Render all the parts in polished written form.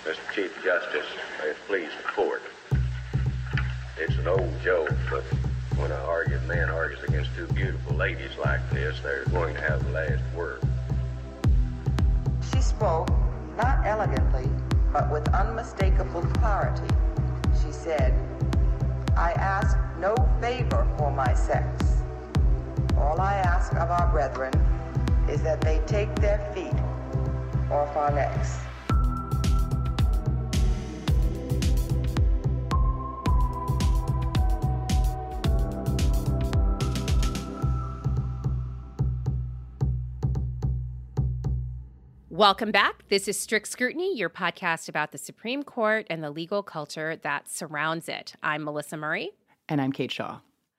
Mr. Chief Justice, may it please the court. It's an old joke, but when a man argues against two beautiful ladies like this, they're going to have the last word. She spoke, not elegantly, but with unmistakable clarity. She said, "I ask no favor for my sex. All I ask of our brethren is that they take their feet off our necks." Welcome back. This is Strict Scrutiny, your podcast about the Supreme Court and the legal culture that surrounds it. I'm Melissa Murray. And I'm Kate Shaw.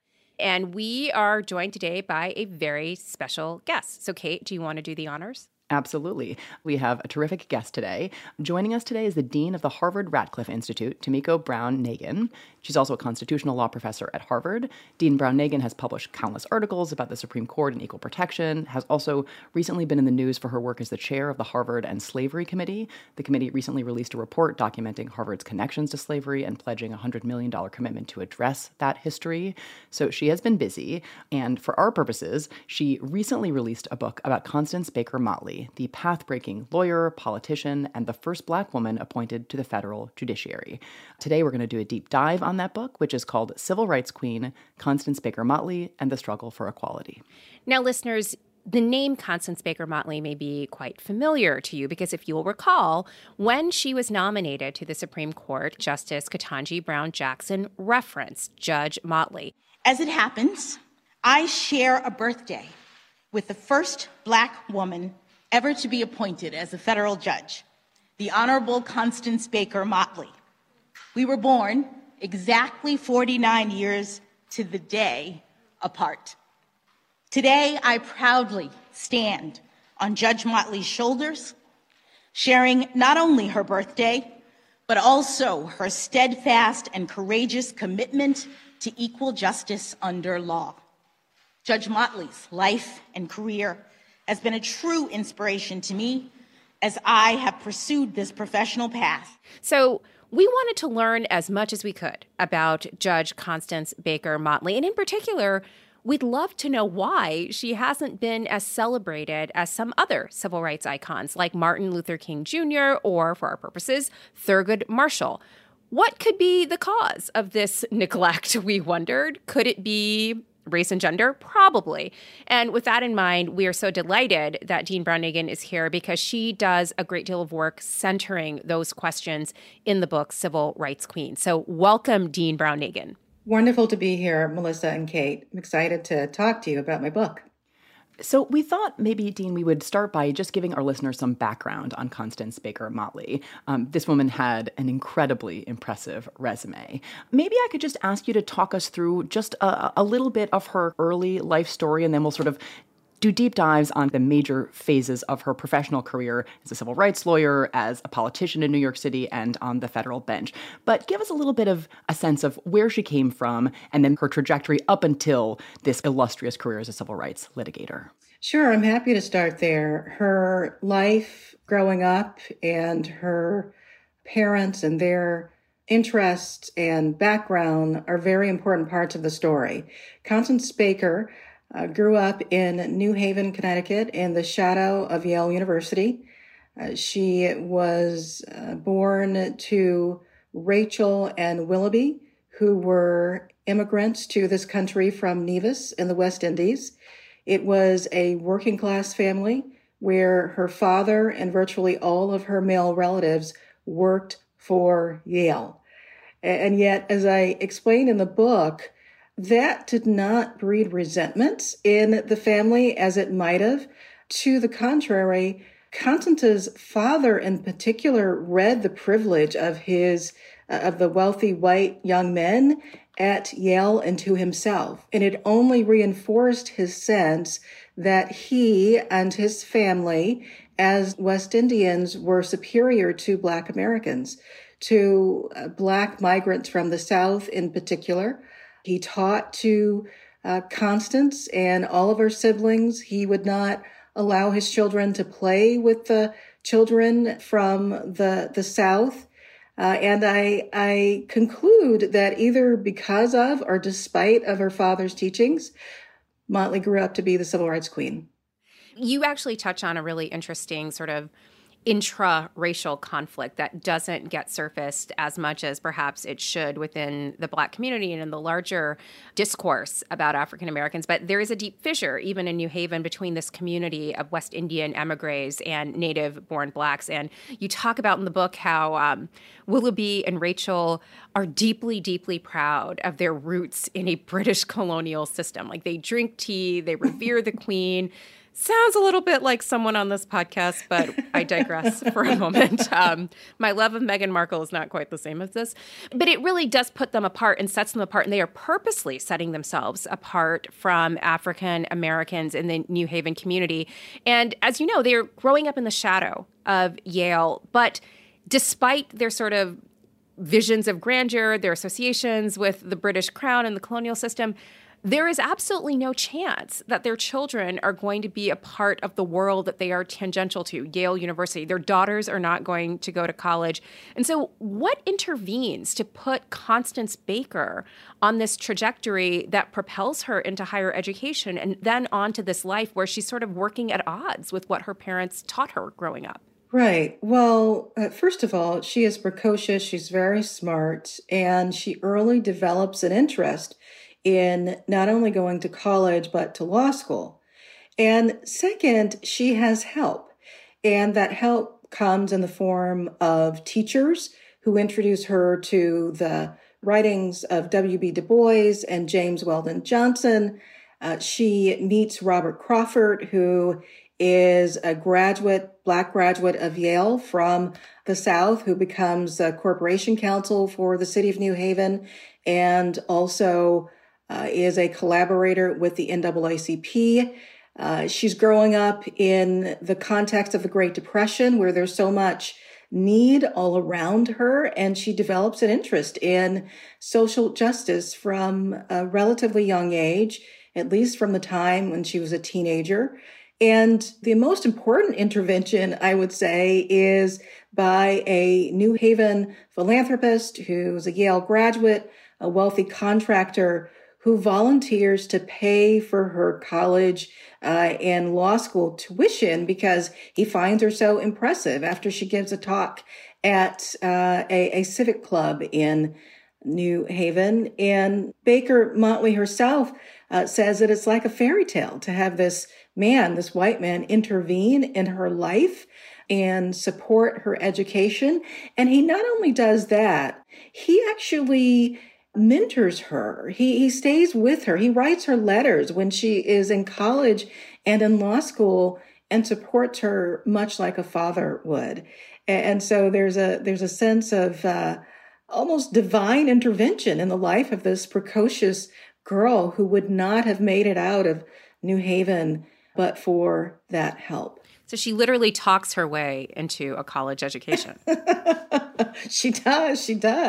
And we are joined today by a very special guest. So, Kate, do you want to do the honors? Absolutely. We have a terrific guest today. Joining us today is the Dean of the Harvard Radcliffe Institute, Tomiko Brown-Nagin. She's also a constitutional law professor at Harvard. Dean Brown-Nagin has published countless articles about the Supreme Court and equal protection, has also recently been in the news for her work as the chair of the Harvard and Slavery Committee. The committee recently released a report documenting Harvard's connections to slavery and pledging a $100 million commitment to address that history. So she has been busy. And for our purposes, she recently released a book about Constance Baker Motley, the path-breaking lawyer, politician, and the first Black woman appointed to the federal judiciary. Today, we're going to do a deep dive on that book, which is called Civil Rights Queen, Constance Baker Motley and the Struggle for Equality. Now, listeners, the name Constance Baker Motley may be quite familiar to you because if you'll recall, when she was nominated to the Supreme Court, Justice Ketanji Brown Jackson referenced Judge Motley. As it happens, I share a birthday with the first Black woman ever to be appointed as a federal judge, the Honorable Constance Baker Motley. We were born exactly 49 years to the day apart. Today, I proudly stand on Judge Motley's shoulders, sharing not only her birthday, but also her steadfast and courageous commitment to equal justice under law. Judge Motley's life and career has been a true inspiration to me as I have pursued this professional path. So we wanted to learn as much as we could about Judge Constance Baker Motley. And in particular, we'd love to know why she hasn't been as celebrated as some other civil rights icons like Martin Luther King Jr. or, for our purposes, Thurgood Marshall. What could be the cause of this neglect, we wondered? Could it be race and gender? Probably. And with that in mind, we are so delighted that Dean Brown-Nagin is here because she does a great deal of work centering those questions in the book Civil Rights Queen. So welcome, Dean Brown-Nagin. Wonderful to be here, Melissa and Kate. I'm excited to talk to you about my book. So we thought maybe, Dean, we would start by just giving our listeners some background on Constance Baker Motley. This woman had an incredibly impressive resume. Maybe I could just ask you to talk us through just a little bit of her early life story, and then we'll sort of do deep dives on the major phases of her professional career as a civil rights lawyer, as a politician in New York City, and on the federal bench. But give us a little bit of a sense of where she came from and then her trajectory up until this illustrious career as a civil rights litigator. Sure, I'm happy to start there. Her life growing up and her parents and their interests and background are very important parts of the story. Constance Baker grew up in New Haven, Connecticut, in the shadow of Yale University. She was born to Rachel and Willoughby, who were immigrants to this country from Nevis in the West Indies. It was a working class family where her father and virtually all of her male relatives worked for Yale. And yet, as I explain in the book, that did not breed resentment in the family as it might have. To the contrary, Constance's father in particular read the privilege of the wealthy white young men at Yale into himself. And it only reinforced his sense that he and his family as West Indians were superior to Black Americans, to Black migrants from the South in particular. He taught to Constance and all of her siblings. He would not allow his children to play with the children from the South. And I conclude that either because of or despite of her father's teachings, Motley grew up to be the civil rights queen. You actually touch on a really interesting sort of intra-racial conflict that doesn't get surfaced as much as perhaps it should within the Black community and in the larger discourse about African Americans. But there is a deep fissure, even in New Haven, between this community of West Indian emigres and native-born Blacks. And you talk about in the book how Willoughby and Rachel are deeply, deeply proud of their roots in a British colonial system. Like, they drink tea, they revere the Queen. Sounds a little bit like someone on this podcast, but I digress for a moment. My love of Meghan Markle is not quite the same as this, but it really does put them apart and sets them apart, and they are purposely setting themselves apart from African Americans in the New Haven community. And as you know, they are growing up in the shadow of Yale, but despite their sort of visions of grandeur, their associations with the British crown and the colonial system, there is absolutely no chance that their children are going to be a part of the world that they are tangential to, Yale University. Their daughters are not going to go to college. And so what intervenes to put Constance Baker on this trajectory that propels her into higher education and then onto this life where she's sort of working at odds with what her parents taught her growing up? Right. Well, first of all, she is precocious. She's very smart, and she early develops an interest in not only going to college, but to law school. And second, she has help. And that help comes in the form of teachers who introduce her to the writings of W.B. Du Bois and James Weldon Johnson. She meets Robert Crawford, who is a Black graduate of Yale from the South, who becomes a corporation counsel for the city of New Haven, and also is a collaborator with the NAACP. She's growing up in the context of the Great Depression, where there's so much need all around her, and she develops an interest in social justice from a relatively young age, at least from the time when she was a teenager. And the most important intervention, I would say, is by a New Haven philanthropist who's a Yale graduate, a wealthy contractor, who volunteers to pay for her college and law school tuition because he finds her so impressive after she gives a talk at a civic club in New Haven. And Baker Motley herself says that it's like a fairy tale to have this man, this white man, intervene in her life and support her education. And he not only does that, he actually mentors her. He stays with her. He writes her letters when she is in college and in law school and supports her much like a father would. And so there's a sense of almost divine intervention in the life of this precocious girl who would not have made it out of New Haven but for that help. So she literally talks her way into a college education. She does.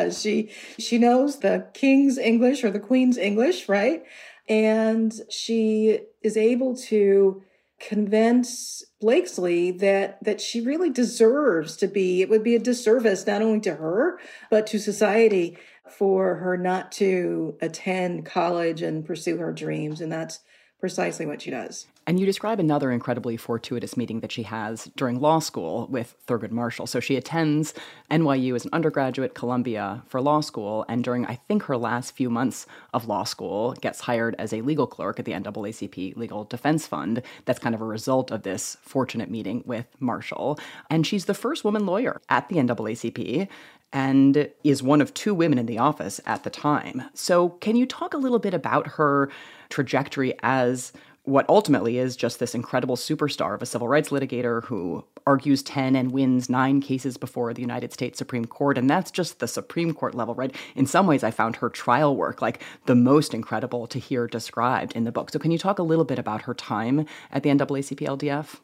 She knows the King's English or the Queen's English, right? And she is able to convince Blakesley that she really deserves to be, it would be a disservice not only to her, but to society for her not to attend college and pursue her dreams. And that's precisely what she does. And you describe another incredibly fortuitous meeting that she has during law school with Thurgood Marshall. So she attends NYU as an undergraduate, Columbia for law school, and during, I think, her last few months of law school, gets hired as a legal clerk at the NAACP Legal Defense Fund. That's kind of a result of this fortunate meeting with Marshall. And she's the first woman lawyer at the NAACP and is one of two women in the office at the time. So can you talk a little bit about her trajectory as what ultimately is just this incredible superstar of a civil rights litigator who argues 10 and wins 9 cases before the United States Supreme Court? And that's just the Supreme Court level, right? In some ways, I found her trial work like the most incredible to hear described in the book. So can you talk a little bit about her time at the NAACP LDF?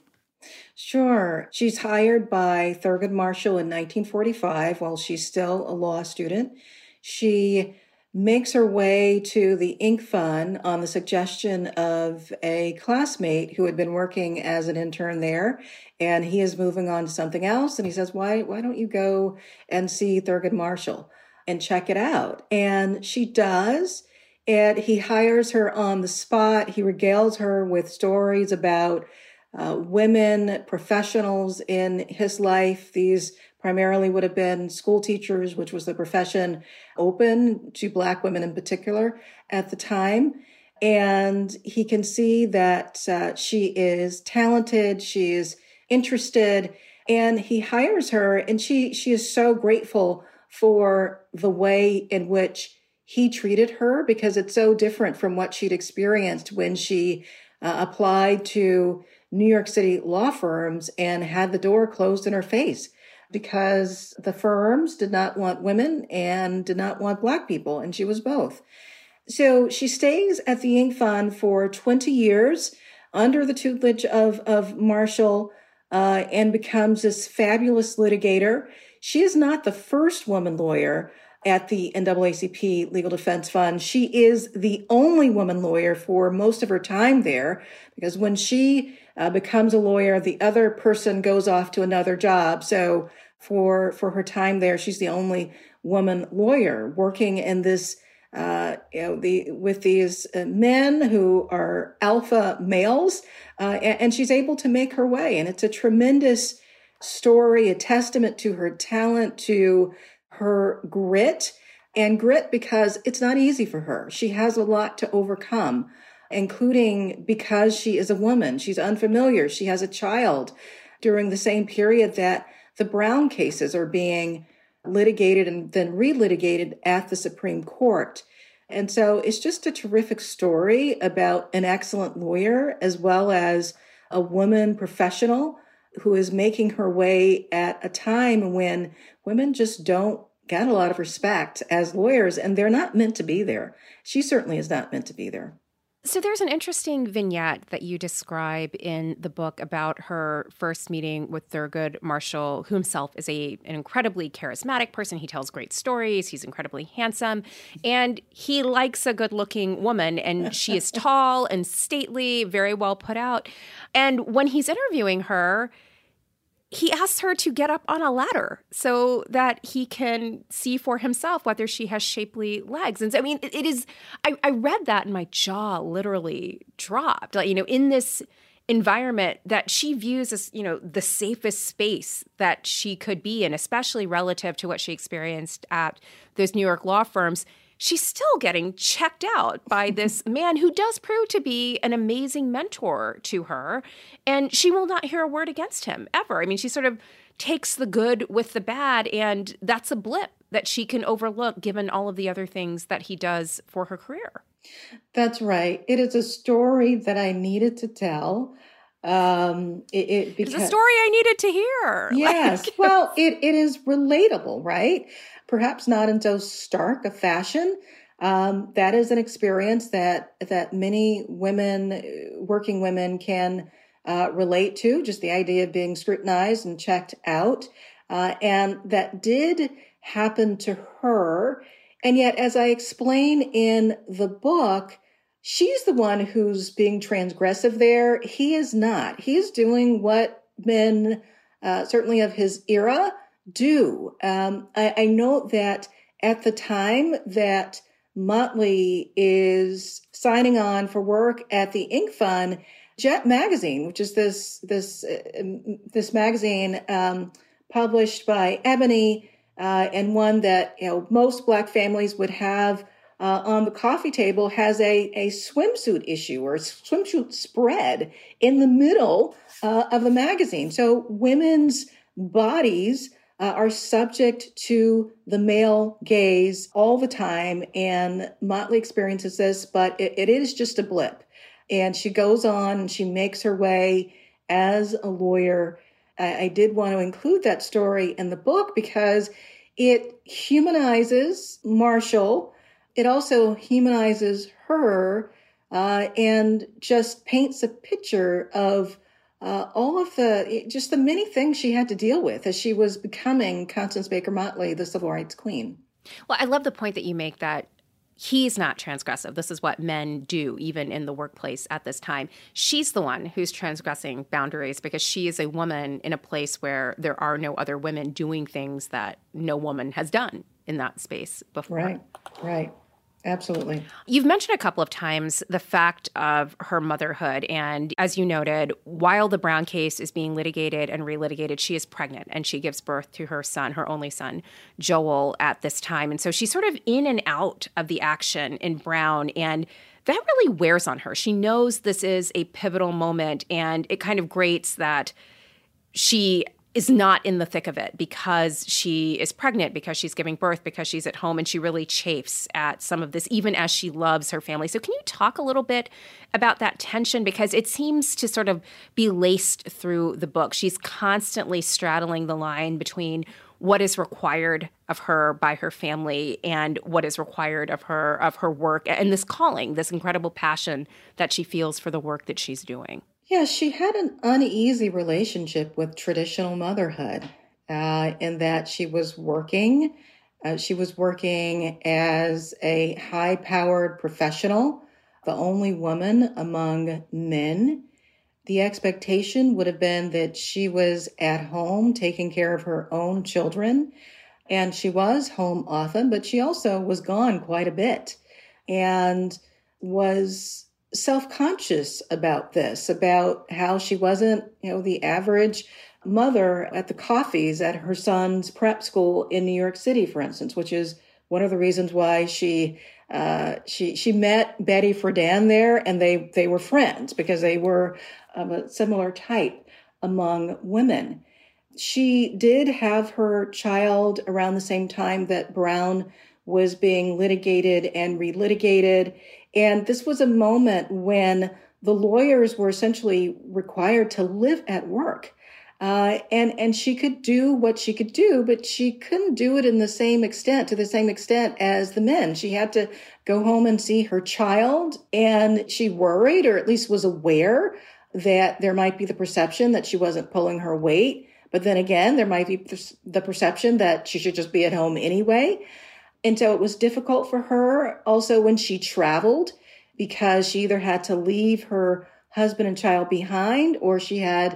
Sure. She's hired by Thurgood Marshall in 1945 while she's still a law student. She makes her way to the Ink Fund on the suggestion of a classmate who had been working as an intern there, and he is moving on to something else. And he says, why don't you go and see Thurgood Marshall and check it out? And she does, and he hires her on the spot. He regales her with stories about women professionals in his life. These primarily would have been school teachers, which was the profession open to Black women in particular at the time. And he can see that she is talented, she is interested, and he hires her. And she is so grateful for the way in which he treated her, because it's so different from what she'd experienced when she applied to New York City law firms and had the door closed in her face, because the firms did not want women and did not want Black people, and she was both. So she stays at the Ink Fund for 20 years under the tutelage of Marshall and becomes this fabulous litigator. She is not the first woman lawyer at the NAACP Legal Defense Fund. She is the only woman lawyer for most of her time there, because when she becomes a lawyer, the other person goes off to another job. So for her time there, she's the only woman lawyer working in this, with these men who are alpha males, and she's able to make her way. And it's a tremendous story, a testament to her talent, to her grit, and grit because it's not easy for her. She has a lot to overcome, including because she is a woman. She's unfamiliar. She has a child during the same period that the Brown cases are being litigated and then relitigated at the Supreme Court. And so it's just a terrific story about an excellent lawyer as well as a woman professional who is making her way at a time when women just don't get a lot of respect as lawyers, and they're not meant to be there. She certainly is not meant to be there. So there's an interesting vignette that you describe in the book about her first meeting with Thurgood Marshall, who himself is an incredibly charismatic person. He tells great stories. He's incredibly handsome. And he likes a good-looking woman. And she is tall and stately, very well put out. And when he's interviewing her, he asks her to get up on a ladder so that he can see for himself whether she has shapely legs. And so, I mean, it is, I read that and my jaw literally dropped. Like, in this environment that she views as, the safest space that she could be in, especially relative to what she experienced at those New York law firms, she's still getting checked out by this man who does prove to be an amazing mentor to her. And she will not hear a word against him ever. I mean, she sort of takes the good with the bad, and that's a blip that she can overlook given all of the other things that he does for her career. That's right. It is a story that I needed to tell. It's a story I needed to hear. Yes. Well, it is relatable, right? Perhaps not in so stark a fashion. That is an experience that many women, working women, can relate to, just the idea of being scrutinized and checked out. And that did happen to her. And yet, as I explain in the book, she's the one who's being transgressive there. He is not. He is doing what men, certainly of his era, do. I know that at the time that Motley is signing on for work at the Ink Fund, Jet Magazine, which is this magazine published by Ebony, and one that most Black families would have on the coffee table, has a swimsuit issue or a swimsuit spread in the middle of the magazine. So women's bodies are subject to the male gaze all the time. And Motley experiences this, but it is just a blip. And she goes on and she makes her way as a lawyer. I did want to include that story in the book because it humanizes Marshall. It also humanizes her and just paints a picture of all of the many things she had to deal with as she was becoming Constance Baker Motley, the civil rights queen. Well, I love the point that you make that he's not transgressive. This is what men do, even in the workplace at this time. She's the one who's transgressing boundaries because she is a woman in a place where there are no other women doing things that no woman has done in that space before. Right. Absolutely. You've mentioned a couple of times the fact of her motherhood. And as you noted, while the Brown case is being litigated and relitigated, she is pregnant and she gives birth to her son, her only son, Joel, at this time. And so she's sort of in and out of the action in Brown. And that really wears on her. She knows this is a pivotal moment, and it kind of grates that she is not in the thick of it because she is pregnant, because she's giving birth, because she's at home, and she really chafes at some of this, even as she loves her family. So can you talk a little bit about that tension? Because it seems to sort of be laced through the book. She's constantly straddling the line between what is required of her by her family and what is required of her work, and this calling, this incredible passion that she feels for the work that she's doing. Yeah, she had an uneasy relationship with traditional motherhood in that she was working. She was working as a high-powered professional, the only woman among men. The expectation would have been that she was at home taking care of her own children. And she was home often, but she also was gone quite a bit and was self-conscious about this, about how she wasn't, the average mother at the coffees at her son's prep school in New York City, for instance, which is one of the reasons why she met Betty Friedan there, and they were friends because they were of a similar type among women. She did have her child around the same time that Brown was being litigated and relitigated. And this was a moment when the lawyers were essentially required to live at work. And she could do what she could do, but she couldn't do it to the same extent as the men. She had to go home and see her child, and she worried, or at least was aware, that there might be the perception that she wasn't pulling her weight. But then again, there might be the perception that she should just be at home anyway. And so it was difficult for her also when she traveled, because she either had to leave her husband and child behind, or she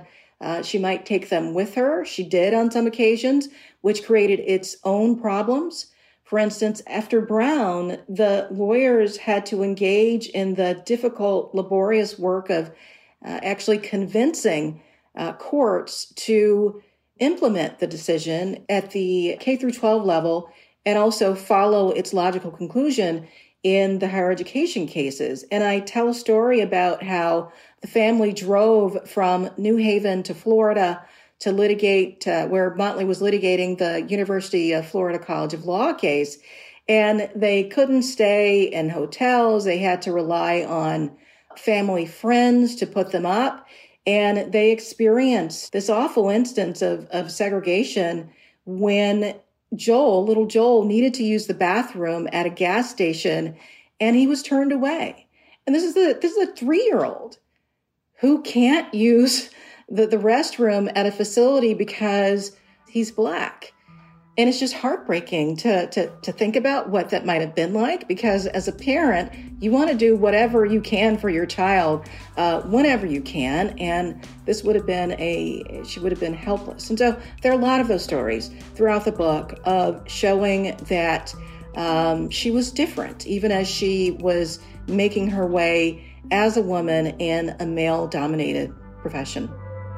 might take them with her. She did on some occasions, which created its own problems. For instance, after Brown, the lawyers had to engage in the difficult, laborious work of actually convincing courts to implement the decision at the K through 12 level, and also follow its logical conclusion in the higher education cases. And I tell a story about how the family drove from New Haven to Florida to litigate, where Motley was litigating the University of Florida College of Law case. And they couldn't stay in hotels. They had to rely on family friends to put them up. And they experienced this awful instance of segregation when little Joel needed to use the bathroom at a gas station, and he was turned away. And this is a 3-year-old who can't use the restroom at a facility because he's Black. And it's just heartbreaking to think about what that might have been like, because as a parent, you want to do whatever you can for your child whenever you can. And this would have been she would have been helpless. And so there are a lot of those stories throughout the book of showing that she was different, even as she was making her way as a woman in a male-dominated profession.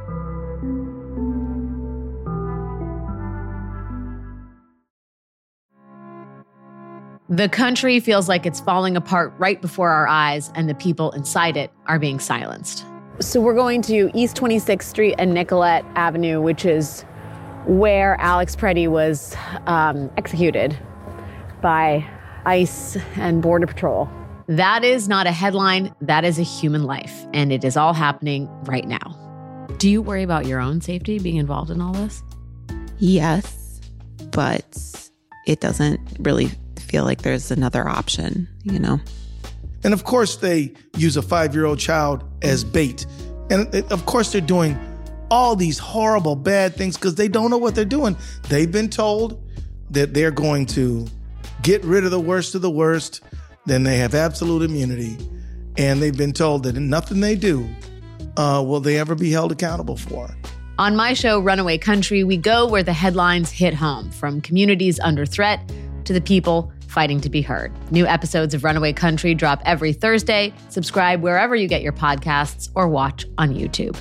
The country feels like it's falling apart right before our eyes, and the people inside it are being silenced. So we're going to East 26th Street and Nicollet Avenue, which is where Alex Preddy was executed by ICE and Border Patrol. That is not a headline. That is a human life, and it is all happening right now. Do you worry about your own safety being involved in all this? Yes, but it doesn't really feel like there's another option, And of course they use a 5-year-old child as bait. And of course they're doing all these horrible, bad things because they don't know what they're doing. They've been told that they're going to get rid of the worst, then they have absolute immunity, and they've been told that nothing they do will they ever be held accountable for. On my show, Runaway Country, we go where the headlines hit home, from communities under threat to the people fighting to be heard. New episodes of Runaway Country drop every Thursday. Subscribe wherever you get your podcasts or watch on YouTube.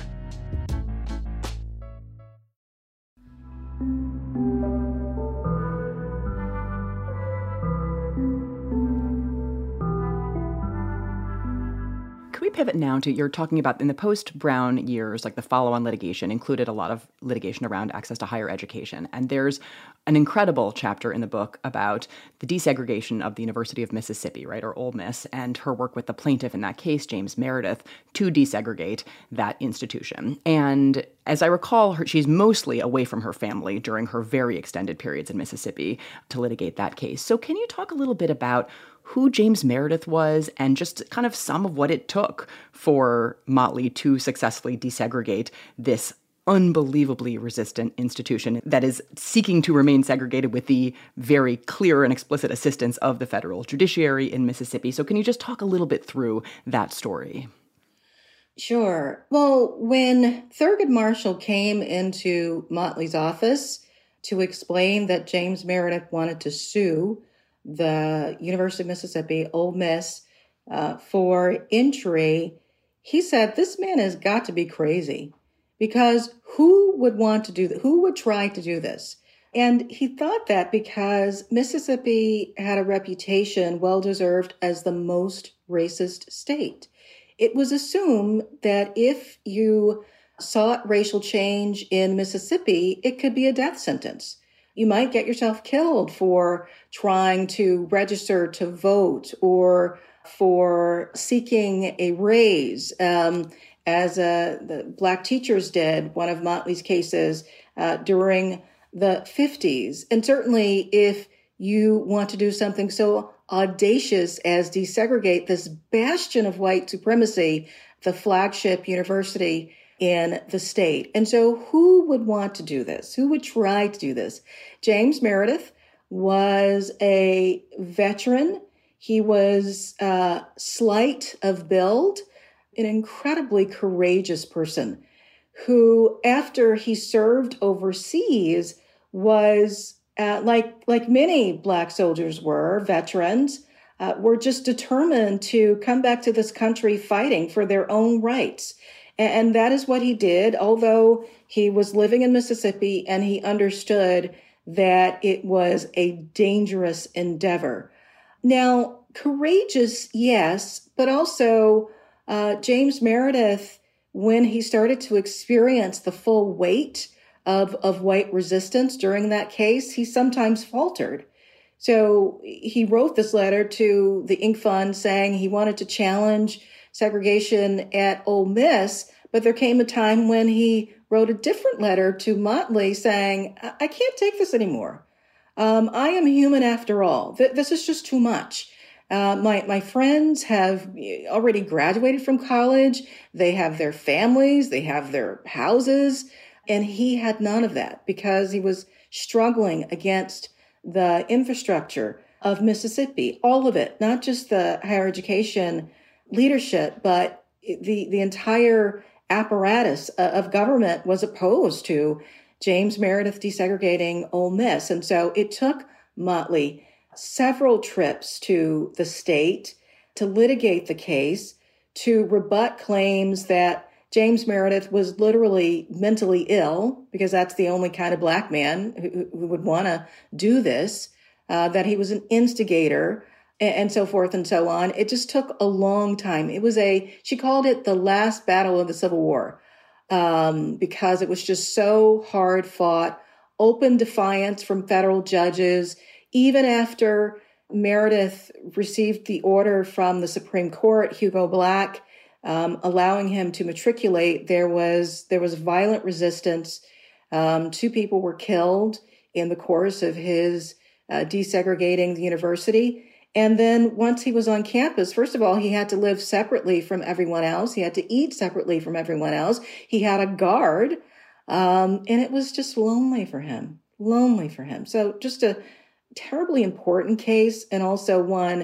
Can we pivot now to, you're talking about in the post-Brown years, like the follow-on litigation included a lot of litigation around access to higher education. And there's an incredible chapter in the book about the desegregation of the University of Mississippi, right, or Ole Miss, and her work with the plaintiff in that case, James Meredith, to desegregate that institution. And as I recall, she's mostly away from her family during her very extended periods in Mississippi to litigate that case. So can you talk a little bit about who James Meredith was and just kind of some of what it took for Motley to successfully desegregate this unbelievably resistant institution that is seeking to remain segregated with the very clear and explicit assistance of the federal judiciary in Mississippi. So can you just talk a little bit through that story? Sure. Well, when Thurgood Marshall came into Motley's office to explain that James Meredith wanted to sue the University of Mississippi, Ole Miss, for injury, he said, this man has got to be crazy, because who would want to do that? Who would try to do this? And he thought that because Mississippi had a reputation, well-deserved, as the most racist state. It was assumed that if you sought racial change in Mississippi, it could be a death sentence. You might get yourself killed for trying to register to vote or for seeking a raise, as the Black teachers did, one of Motley's cases during the 50s. And certainly if you want to do something so audacious as desegregate this bastion of white supremacy, the flagship university in the state. And so who would want to do this? Who would try to do this? James Meredith was a veteran. He was slight of build, an incredibly courageous person who, after he served overseas, was like many Black soldiers were, veterans, were just determined to come back to this country fighting for their own rights. And that is what he did, although he was living in Mississippi and he understood that it was a dangerous endeavor. Now, courageous, yes, but also James Meredith, when he started to experience the full weight of white resistance during that case, he sometimes faltered. So he wrote this letter to the Inc. Fund saying he wanted to challenge segregation at Ole Miss, but there came a time when he wrote a different letter to Motley saying, I can't take this anymore. I am human after all. This is just too much. My friends have already graduated from college. They have their families, they have their houses, and he had none of that because he was struggling against the infrastructure of Mississippi, all of it, not just the higher education leadership, but the entire apparatus of government was opposed to James Meredith desegregating Ole Miss. And so it took Motley several trips to the state to litigate the case, to rebut claims that James Meredith was literally mentally ill, because that's the only kind of Black man who would want to do this, that he was an instigator, and so forth and so on. It just took a long time. It was she called it the last battle of the Civil War, because it was just so hard fought, open defiance from federal judges. Even after Meredith received the order from the Supreme Court, Hugo Black, allowing him to matriculate, there was violent resistance. 2 people were killed in the course of his desegregating the university. And then once he was on campus, first of all, he had to live separately from everyone else. He had to eat separately from everyone else. He had a guard, and it was just lonely for him. So just a terribly important case, and also one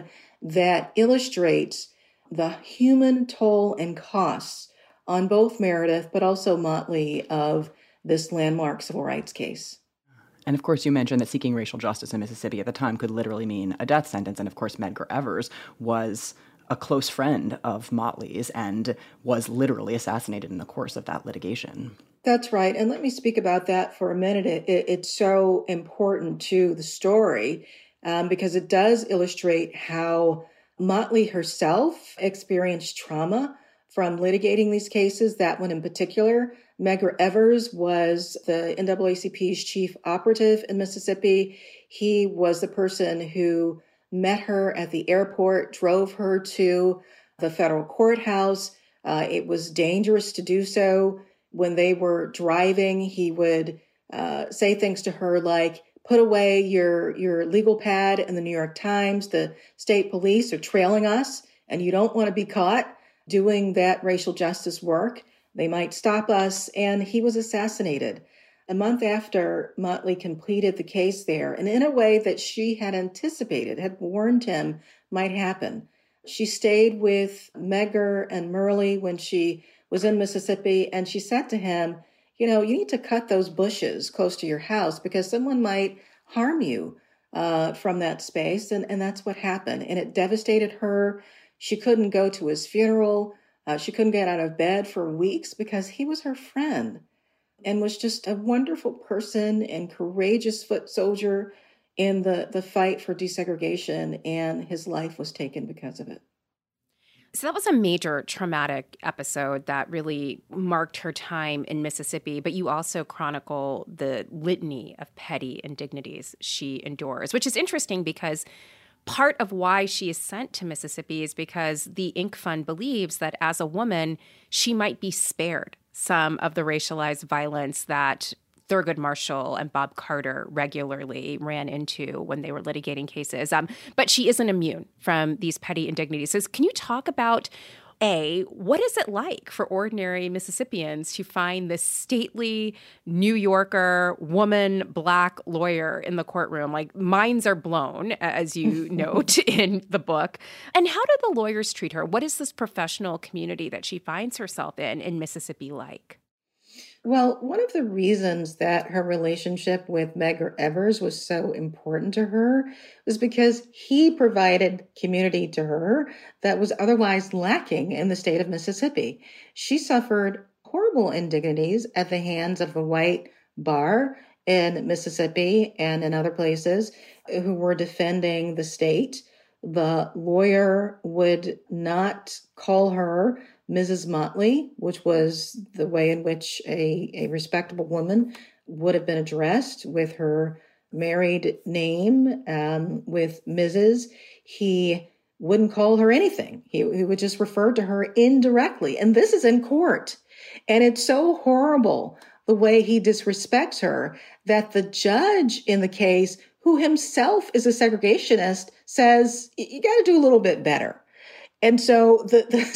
that illustrates the human toll and costs on both Meredith, but also Motley, of this landmark civil rights case. And of course, you mentioned that seeking racial justice in Mississippi at the time could literally mean a death sentence. And of course, Medgar Evers was a close friend of Motley's and was literally assassinated in the course of that litigation. That's right. And let me speak about that for a minute. It's so important to the story because it does illustrate how Motley herself experienced trauma from litigating these cases, that one in particular. Medgar Evers was the NAACP's chief operative in Mississippi. He was the person who met her at the airport, drove her to the federal courthouse. It was dangerous to do so. When they were driving, he would say things to her like, put away your legal pad in the New York Times. The state police are trailing us, and you don't want to be caught doing that racial justice work. They might stop us. And he was assassinated a month after Motley completed the case there, and in a way that she had anticipated, had warned him might happen. She stayed with Medgar and Myrlie when she was in Mississippi, and she said to him, you need to cut those bushes close to your house because someone might harm you from that space. And that's what happened. And it devastated her. She couldn't go to his funeral. She couldn't get out of bed for weeks because he was her friend and was just a wonderful person and courageous foot soldier in the fight for desegregation. And his life was taken because of it. So that was a major traumatic episode that really marked her time in Mississippi, but you also chronicle the litany of petty indignities she endures, which is interesting because part of why she is sent to Mississippi is because the Inc. Fund believes that as a woman, she might be spared some of the racialized violence that Thurgood Marshall and Bob Carter regularly ran into when they were litigating cases. But she isn't immune from these petty indignities. So can you talk about, what is it like for ordinary Mississippians to find this stately New Yorker woman, Black lawyer in the courtroom? Like, minds are blown, as you note in the book. And how do the lawyers treat her? What is this professional community that she finds herself in Mississippi like? Well, one of the reasons that her relationship with Medgar Evers was so important to her was because he provided community to her that was otherwise lacking in the state of Mississippi. She suffered horrible indignities at the hands of a white bar in Mississippi and in other places who were defending the state. The lawyer would not call her Mrs. Motley, which was the way in which a respectable woman would have been addressed, with her married name, with Mrs. He wouldn't call her anything. He would just refer to her indirectly. And this is in court. And it's so horrible the way he disrespects her that the judge in the case, who himself is a segregationist, says, you got to do a little bit better. And so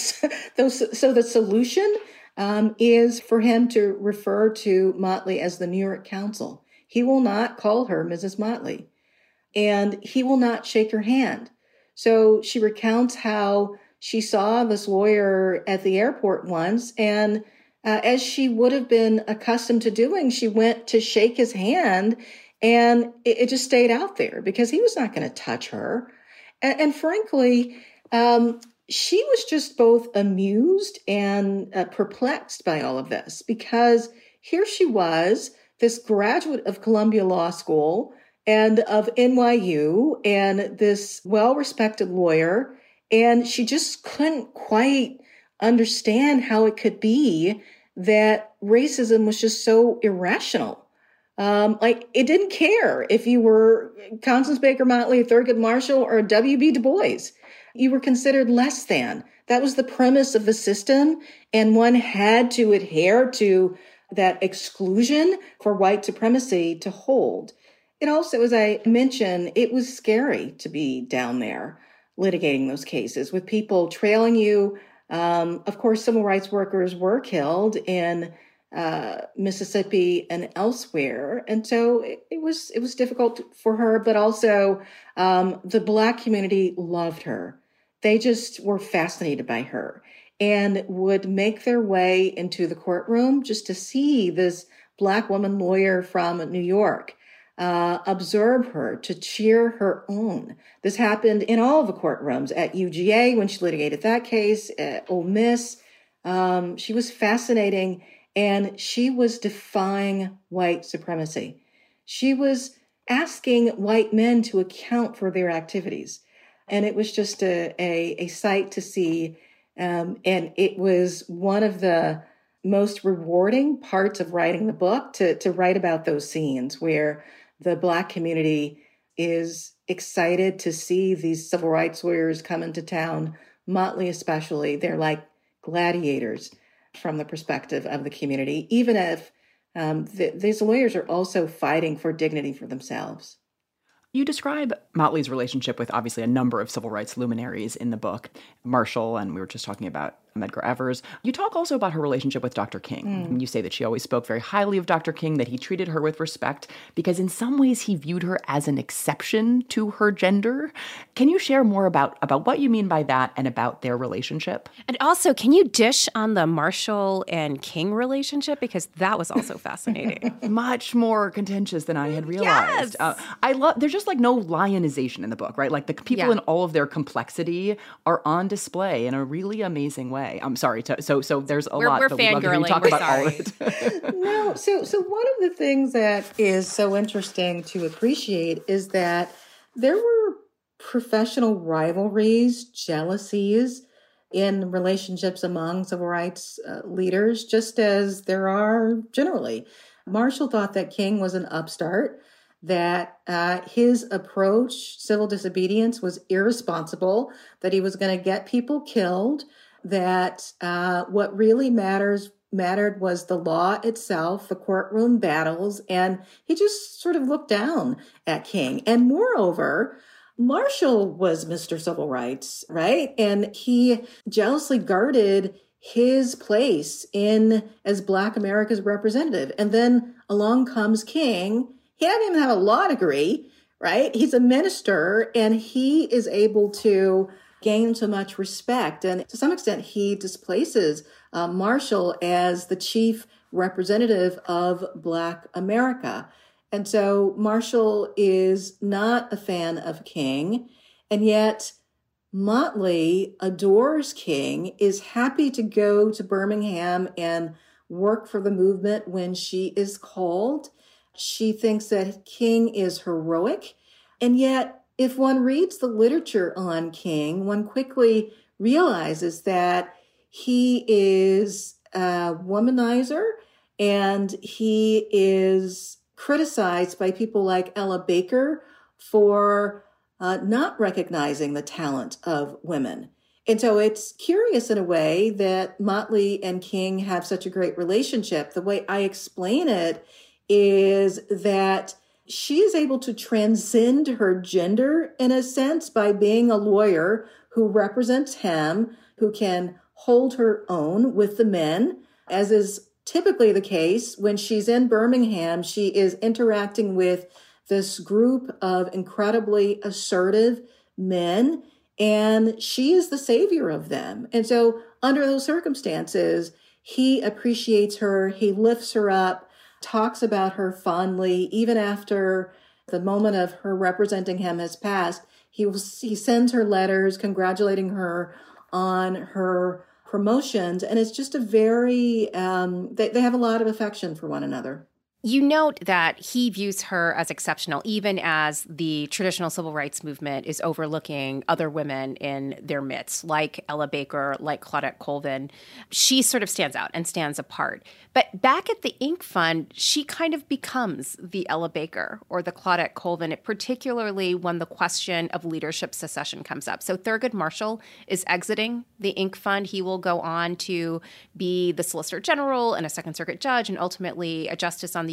the solution is for him to refer to Motley as the New York counsel. He will not call her Mrs. Motley, and he will not shake her hand. So she recounts how she saw this lawyer at the airport once, and as she would have been accustomed to doing, she went to shake his hand, and it just stayed out there because he was not going to touch her. And frankly, she was just both amused and perplexed by all of this, because here she was, this graduate of Columbia Law School and of NYU, and this well-respected lawyer, and she just couldn't quite understand how it could be that racism was just so irrational. Like, it didn't care if you were Constance Baker Motley, Thurgood Marshall, or W.B. Du Bois. You were considered less than. That was the premise of the system, and one had to adhere to that exclusion for white supremacy to hold. It also, as I mentioned, it was scary to be down there litigating those cases with people trailing you. Of course, civil rights workers were killed in Mississippi and elsewhere. And so it was difficult for her, but also the Black community loved her. They just were fascinated by her and would make their way into the courtroom just to see this Black woman lawyer from New York, observe her, to cheer her on. This happened in all the courtrooms at UGA when she litigated that case, at Ole Miss. She was fascinating, and she was defying white supremacy. She was asking white men to account for their activities. And it was just a sight to see. And it was one of the most rewarding parts of writing the book to write about those scenes where the Black community is excited to see these civil rights lawyers come into town, Motley especially. They're like gladiators from the perspective of the community, even if these lawyers are also fighting for dignity for themselves. You describe Motley's relationship with obviously a number of civil rights luminaries in the book, Marshall, and we were just talking about Medgar Evers. You talk also about her relationship with Dr. King. You say that she always spoke very highly of Dr. King, that he treated her with respect because in some ways he viewed her as an exception to her gender. Can you share more about what you mean by that and about their relationship? And also, can you dish on the Marshall and King relationship? Because that was also fascinating. Much more contentious than I had realized. Yes! There's just like no lionization in the book, right? Like the people in all of their complexity are on display in a really amazing way. I'm sorry. So there's a lot. We're that we'd love to hear you fangirling. talk We're about sorry. all of it. No, so one of the things that is so interesting to appreciate is that there were professional rivalries, jealousies in relationships among civil rights leaders, just as there are generally. Marshall thought that King was an upstart, that his approach, civil disobedience, was irresponsible, that he was going to get people killed, that what really mattered was the law itself, the courtroom battles, and he just sort of looked down at King. And moreover, Marshall was Mr. Civil Rights, right? And he jealously guarded his place as Black America's representative. And then along comes King. He didn't even have a law degree, right? He's a minister, and he is able to gain so much respect. And to some extent, he displaces Marshall as the chief representative of Black America. And so Marshall is not a fan of King, and yet Motley adores King, is happy to go to Birmingham and work for the movement when she is called. She thinks that King is heroic, and yet if one reads the literature on King, one quickly realizes that he is a womanizer and he is criticized by people like Ella Baker for not recognizing the talent of women. And so it's curious in a way that Motley and King have such a great relationship. The way I explain it is that she is able to transcend her gender in a sense by being a lawyer who represents him, who can hold her own with the men, as is typically the case when she's in Birmingham. She is interacting with this group of incredibly assertive men, and she is the savior of them. And so under those circumstances, he appreciates her, he lifts her up, talks about her fondly, even after the moment of her representing him has passed. He sends her letters congratulating her on her promotions, and it's just a very, they have a lot of affection for one another. You note that he views her as exceptional, even as the traditional civil rights movement is overlooking other women in their midst, like Ella Baker, like Claudette Colvin. She sort of stands out and stands apart. But back at the Ink Fund, she kind of becomes the Ella Baker or the Claudette Colvin, particularly when the question of leadership succession comes up. So Thurgood Marshall is exiting the Ink Fund. He will go on to be the Solicitor General and a Second Circuit judge and ultimately a justice on the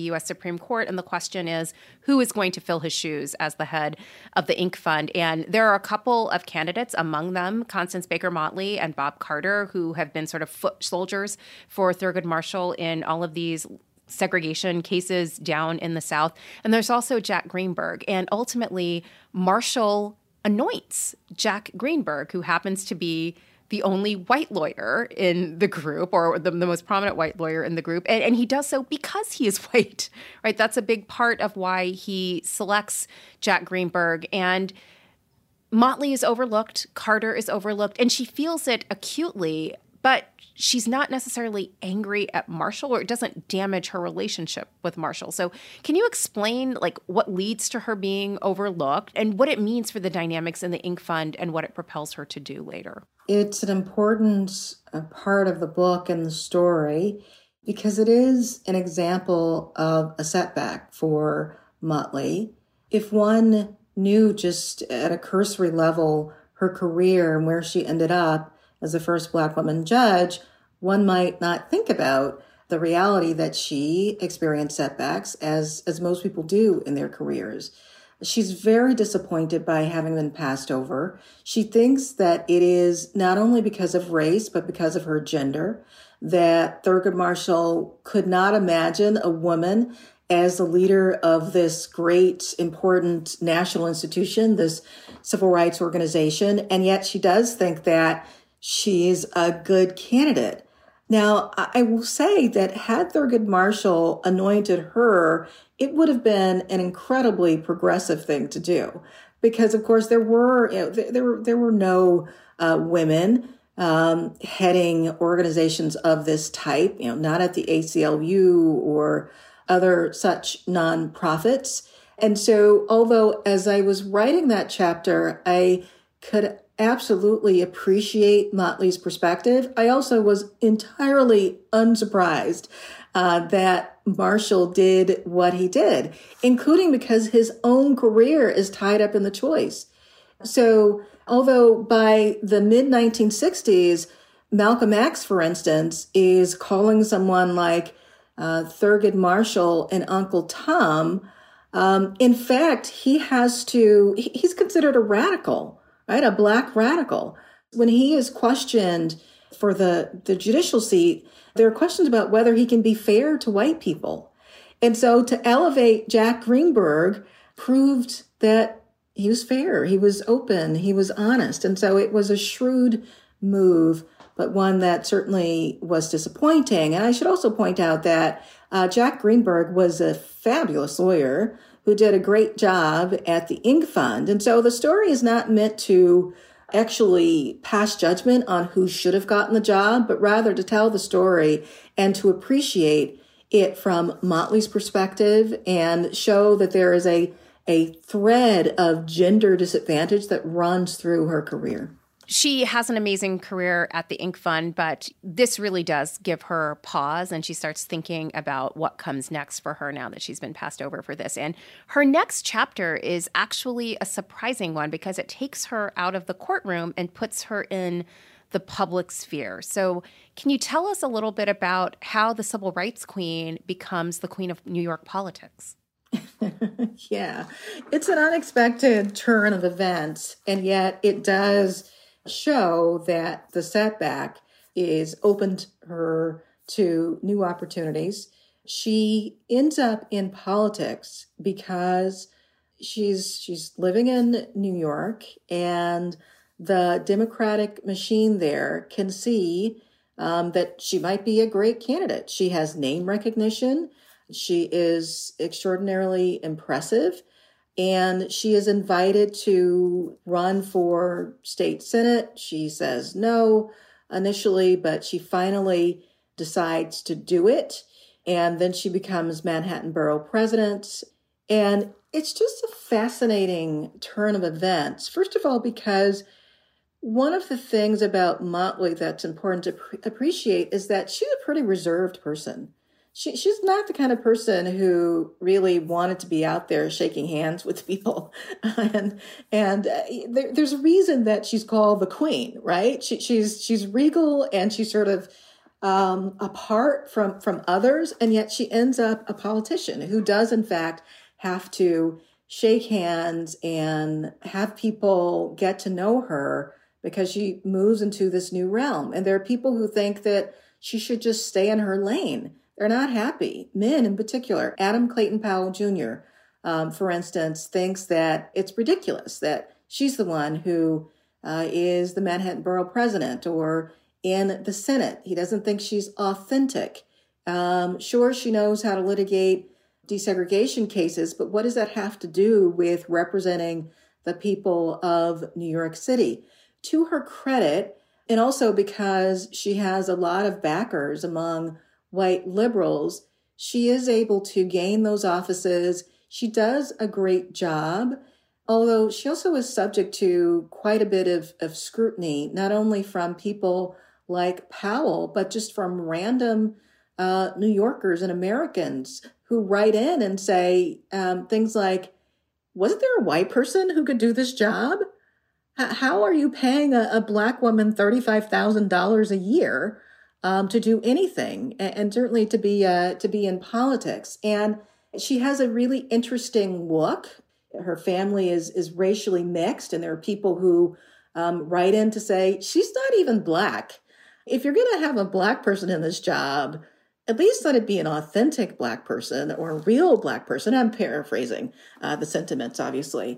U.S. Supreme Court. And the question is, who is going to fill his shoes as the head of the Inc. Fund? And there are a couple of candidates, among them Constance Baker Motley and Bob Carter, who have been sort of foot soldiers for Thurgood Marshall in all of these segregation cases down in the South. And there's also Jack Greenberg. And ultimately, Marshall anoints Jack Greenberg, who happens to be the only white lawyer in the group, or the most prominent white lawyer in the group. And he does so because he is white, right? That's a big part of why he selects Jack Greenberg. And Motley is overlooked, Carter is overlooked, and she feels it acutely, but she's not necessarily angry at Marshall, or it doesn't damage her relationship with Marshall. So can you explain what leads to her being overlooked and what it means for the dynamics in the Inc. Fund and what it propels her to do later? It's an important part of the book and the story because it is an example of a setback for Motley. If one knew just at a cursory level her career and where she ended up as the first Black woman judge, one might not think about the reality that she experienced setbacks as most people do in their careers. She's very disappointed by having been passed over. She thinks that it is not only because of race, but because of her gender, that Thurgood Marshall could not imagine a woman as the leader of this great, important national institution, this civil rights organization. And yet she does think that she's a good candidate. Now, I will say that had Thurgood Marshall anointed her, it would have been an incredibly progressive thing to do, because of course there were no women heading organizations of this type, not at the ACLU or other such nonprofits. And so, although as I was writing that chapter, I could absolutely appreciate Motley's perspective, I also was entirely unsurprised that Marshall did what he did, including because his own career is tied up in the choice. So although by the mid-1960s, Malcolm X, for instance, is calling someone like Thurgood Marshall an Uncle Tom, in fact, he's considered a radical, right? A Black radical. When he is questioned for the judicial seat, there are questions about whether he can be fair to white people. And so to elevate Jack Greenberg proved that he was fair, he was open, he was honest. And so it was a shrewd move, but one that certainly was disappointing. And I should also point out that Jack Greenberg was a fabulous lawyer who did a great job at the Inc. Fund. And so the story is not meant to actually pass judgment on who should have gotten the job, but rather to tell the story and to appreciate it from Motley's perspective and show that there is a thread of gender disadvantage that runs through her career. She has an amazing career at the Inc. Fund, but this really does give her pause, and she starts thinking about what comes next for her now that she's been passed over for this. And her next chapter is actually a surprising one because it takes her out of the courtroom and puts her in the public sphere. So can you tell us a little bit about how the civil rights queen becomes the queen of New York politics? Yeah, it's an unexpected turn of events, and yet it does show that the setback is opened her to new opportunities. She ends up in politics because she's living in New York, and the Democratic machine there can see that she might be a great candidate. She has name recognition. She is extraordinarily impressive. And she is invited to run for state senate. She says no initially, but she finally decides to do it. And then she becomes Manhattan Borough president. And it's just a fascinating turn of events. First of all, because one of the things about Motley that's important to appreciate is that she's a pretty reserved person. She's not the kind of person who really wanted to be out there shaking hands with people. And there's a reason that she's called the queen, right? She's regal, and she sort of apart from others, and yet she ends up a politician who does, in fact, have to shake hands and have people get to know her because she moves into this new realm. And there are people who think that she should just stay in her lane. They're not happy. Men in particular. Adam Clayton Powell Jr., for instance, thinks that it's ridiculous that she's the one who is the Manhattan Borough president or in the Senate. He doesn't think she's authentic. Sure, she knows how to litigate desegregation cases, but what does that have to do with representing the people of New York City? To her credit, and also because she has a lot of backers among white liberals, she is able to gain those offices. She does a great job, although she also is subject to quite a bit of scrutiny, not only from people like Powell, but just from random New Yorkers and Americans who write in and say things like, wasn't there a white person who could do this job? How are you paying a Black woman $35,000 a year to do anything, and certainly to be in politics? And she has a really interesting look. Her family is racially mixed, and there are people who write in to say, she's not even Black. If you're going to have a Black person in this job, at least let it be an authentic Black person or a real Black person. I'm paraphrasing the sentiments, obviously.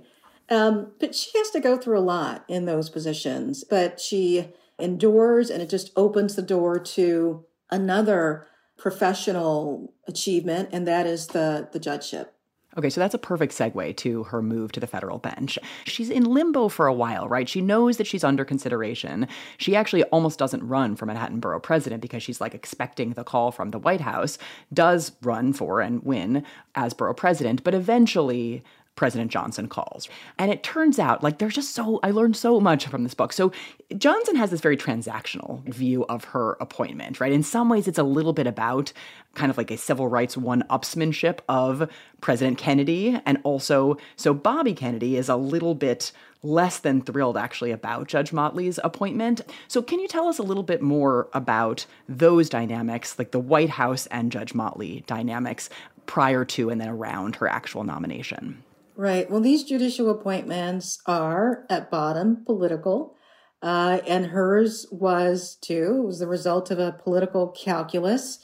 But she has to go through a lot in those positions. But she endures, and it just opens the door to another professional achievement, and that is the judgeship. Okay, so that's a perfect segue to her move to the federal bench. She's in limbo for a while, right? She knows that she's under consideration. She actually almost doesn't run for Manhattan Borough president because she's like expecting the call from the White House, does run for and win as borough president, but eventually President Johnson calls. And it turns out, like, I learned so much from this book. So Johnson has this very transactional view of her appointment, right? In some ways, it's a little bit about kind of like a civil rights one-upsmanship of President Kennedy. And also, so Bobby Kennedy is a little bit less than thrilled, actually, about Judge Motley's appointment. So can you tell us a little bit more about those dynamics, like the White House and Judge Motley dynamics prior to and then around her actual nomination? Right. Well, these judicial appointments are, at bottom, political, and hers was too. It was the result of a political calculus.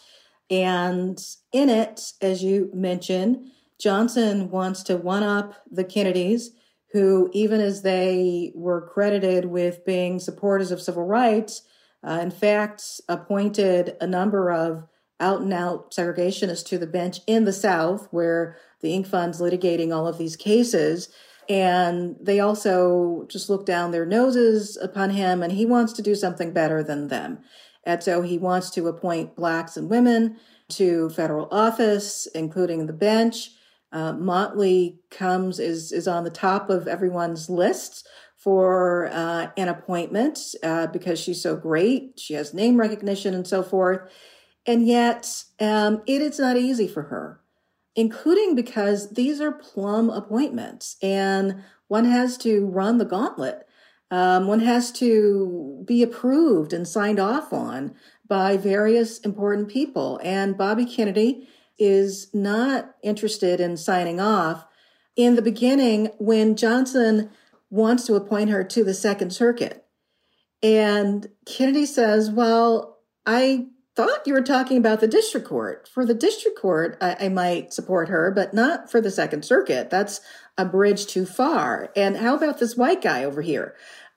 And in it, as you mentioned, Johnson wants to one-up the Kennedys, who, even as they were credited with being supporters of civil rights, in fact, appointed a number of out-and-out segregationists to the bench in the South, where the Inc. Fund's litigating all of these cases. And they also just look down their noses upon him, and he wants to do something better than them. And so he wants to appoint Blacks and women to federal office, including the bench. Motley is on the top of everyone's lists for an appointment because she's so great. She has name recognition and so forth. And yet it is not easy for her, including because these are plum appointments and one has to run the gauntlet. One has to be approved and signed off on by various important people. And Bobby Kennedy is not interested in signing off. In the beginning, when Johnson wants to appoint her to the Second Circuit, and Kennedy says, well, I thought you were talking about the district court. For the district court, I might support her, but not for the Second Circuit. That's a bridge too far. And how about this white guy over here?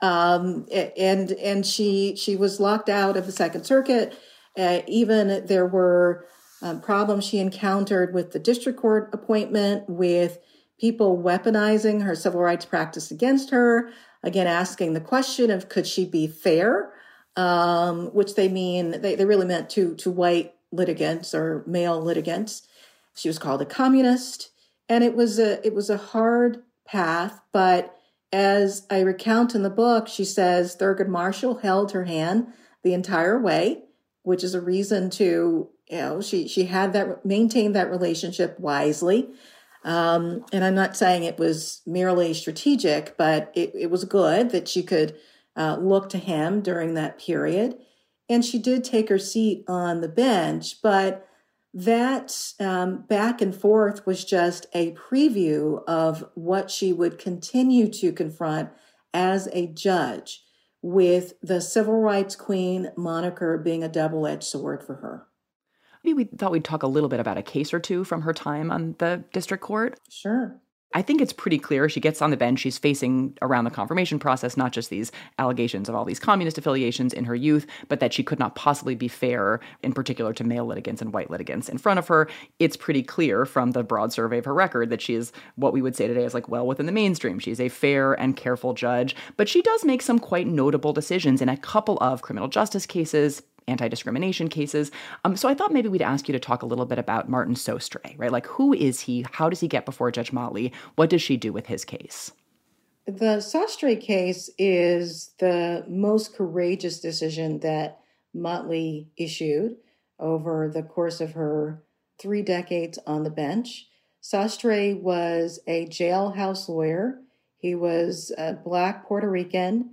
And she was locked out of the Second Circuit. Even there were problems she encountered with the district court appointment, with people weaponizing her civil rights practice against her. Again, asking the question of could she be fair? Which they really meant to white litigants or male litigants. She was called a communist, and it was a hard path. But as I recount in the book, she says Thurgood Marshall held her hand the entire way, which is a reason to, she had maintained that relationship wisely. And I'm not saying it was merely strategic, but it was good that she could look to him during that period. And she did take her seat on the bench, but that back and forth was just a preview of what she would continue to confront as a judge, with the civil rights queen moniker being a double-edged sword for her. Maybe we thought we'd talk a little bit about a case or two from her time on the district court. Sure. I think it's pretty clear she gets on the bench. She's facing around the confirmation process, not just these allegations of all these communist affiliations in her youth, but that she could not possibly be fair, in particular to male litigants and white litigants in front of her. It's pretty clear from the broad survey of her record that she is what we would say today is like well within the mainstream. She's a fair and careful judge, but she does make some quite notable decisions in a couple of criminal justice cases, anti-discrimination cases. So I thought maybe we'd ask you to talk a little bit about Martin Sostre, right? Like, who is he? How does he get before Judge Motley? What does she do with his case? The Sostre case is the most courageous decision that Motley issued over the course of her 3 decades on the bench. Sostre was a jailhouse lawyer. He was a Black Puerto Rican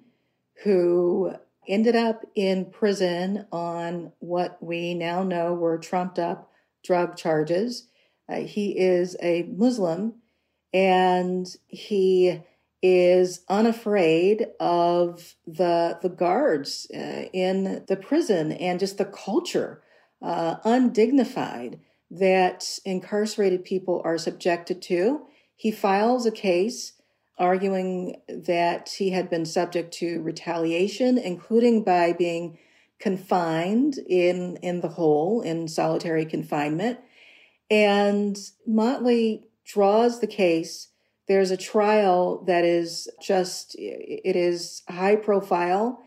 who ended up in prison on what we now know were trumped up drug charges. He is a Muslim, and he is unafraid of the guards in the prison and just the culture, undignified, that incarcerated people are subjected to. He files a case arguing that he had been subject to retaliation, including by being confined in the hole, in solitary confinement. And Motley draws the case. There's a trial that is it is high profile,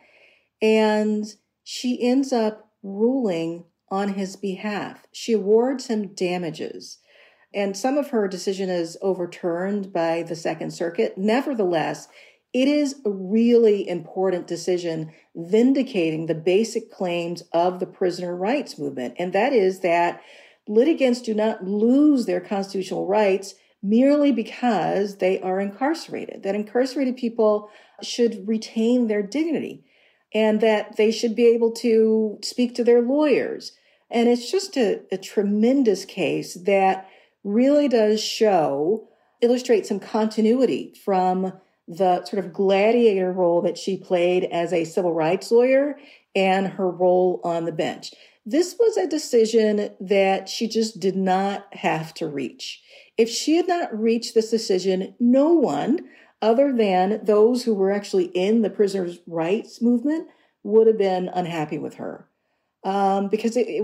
and she ends up ruling on his behalf. She awards him damages. And some of her decision is overturned by the Second Circuit. Nevertheless, it is a really important decision vindicating the basic claims of the prisoner rights movement. And that is that litigants do not lose their constitutional rights merely because they are incarcerated, that incarcerated people should retain their dignity and that they should be able to speak to their lawyers. And it's just a tremendous case that really does illustrate some continuity from the sort of gladiator role that she played as a civil rights lawyer and her role on the bench. This was a decision that she just did not have to reach. If she had not reached this decision, no one other than those who were actually in the prisoners' rights movement would have been unhappy with her. Because it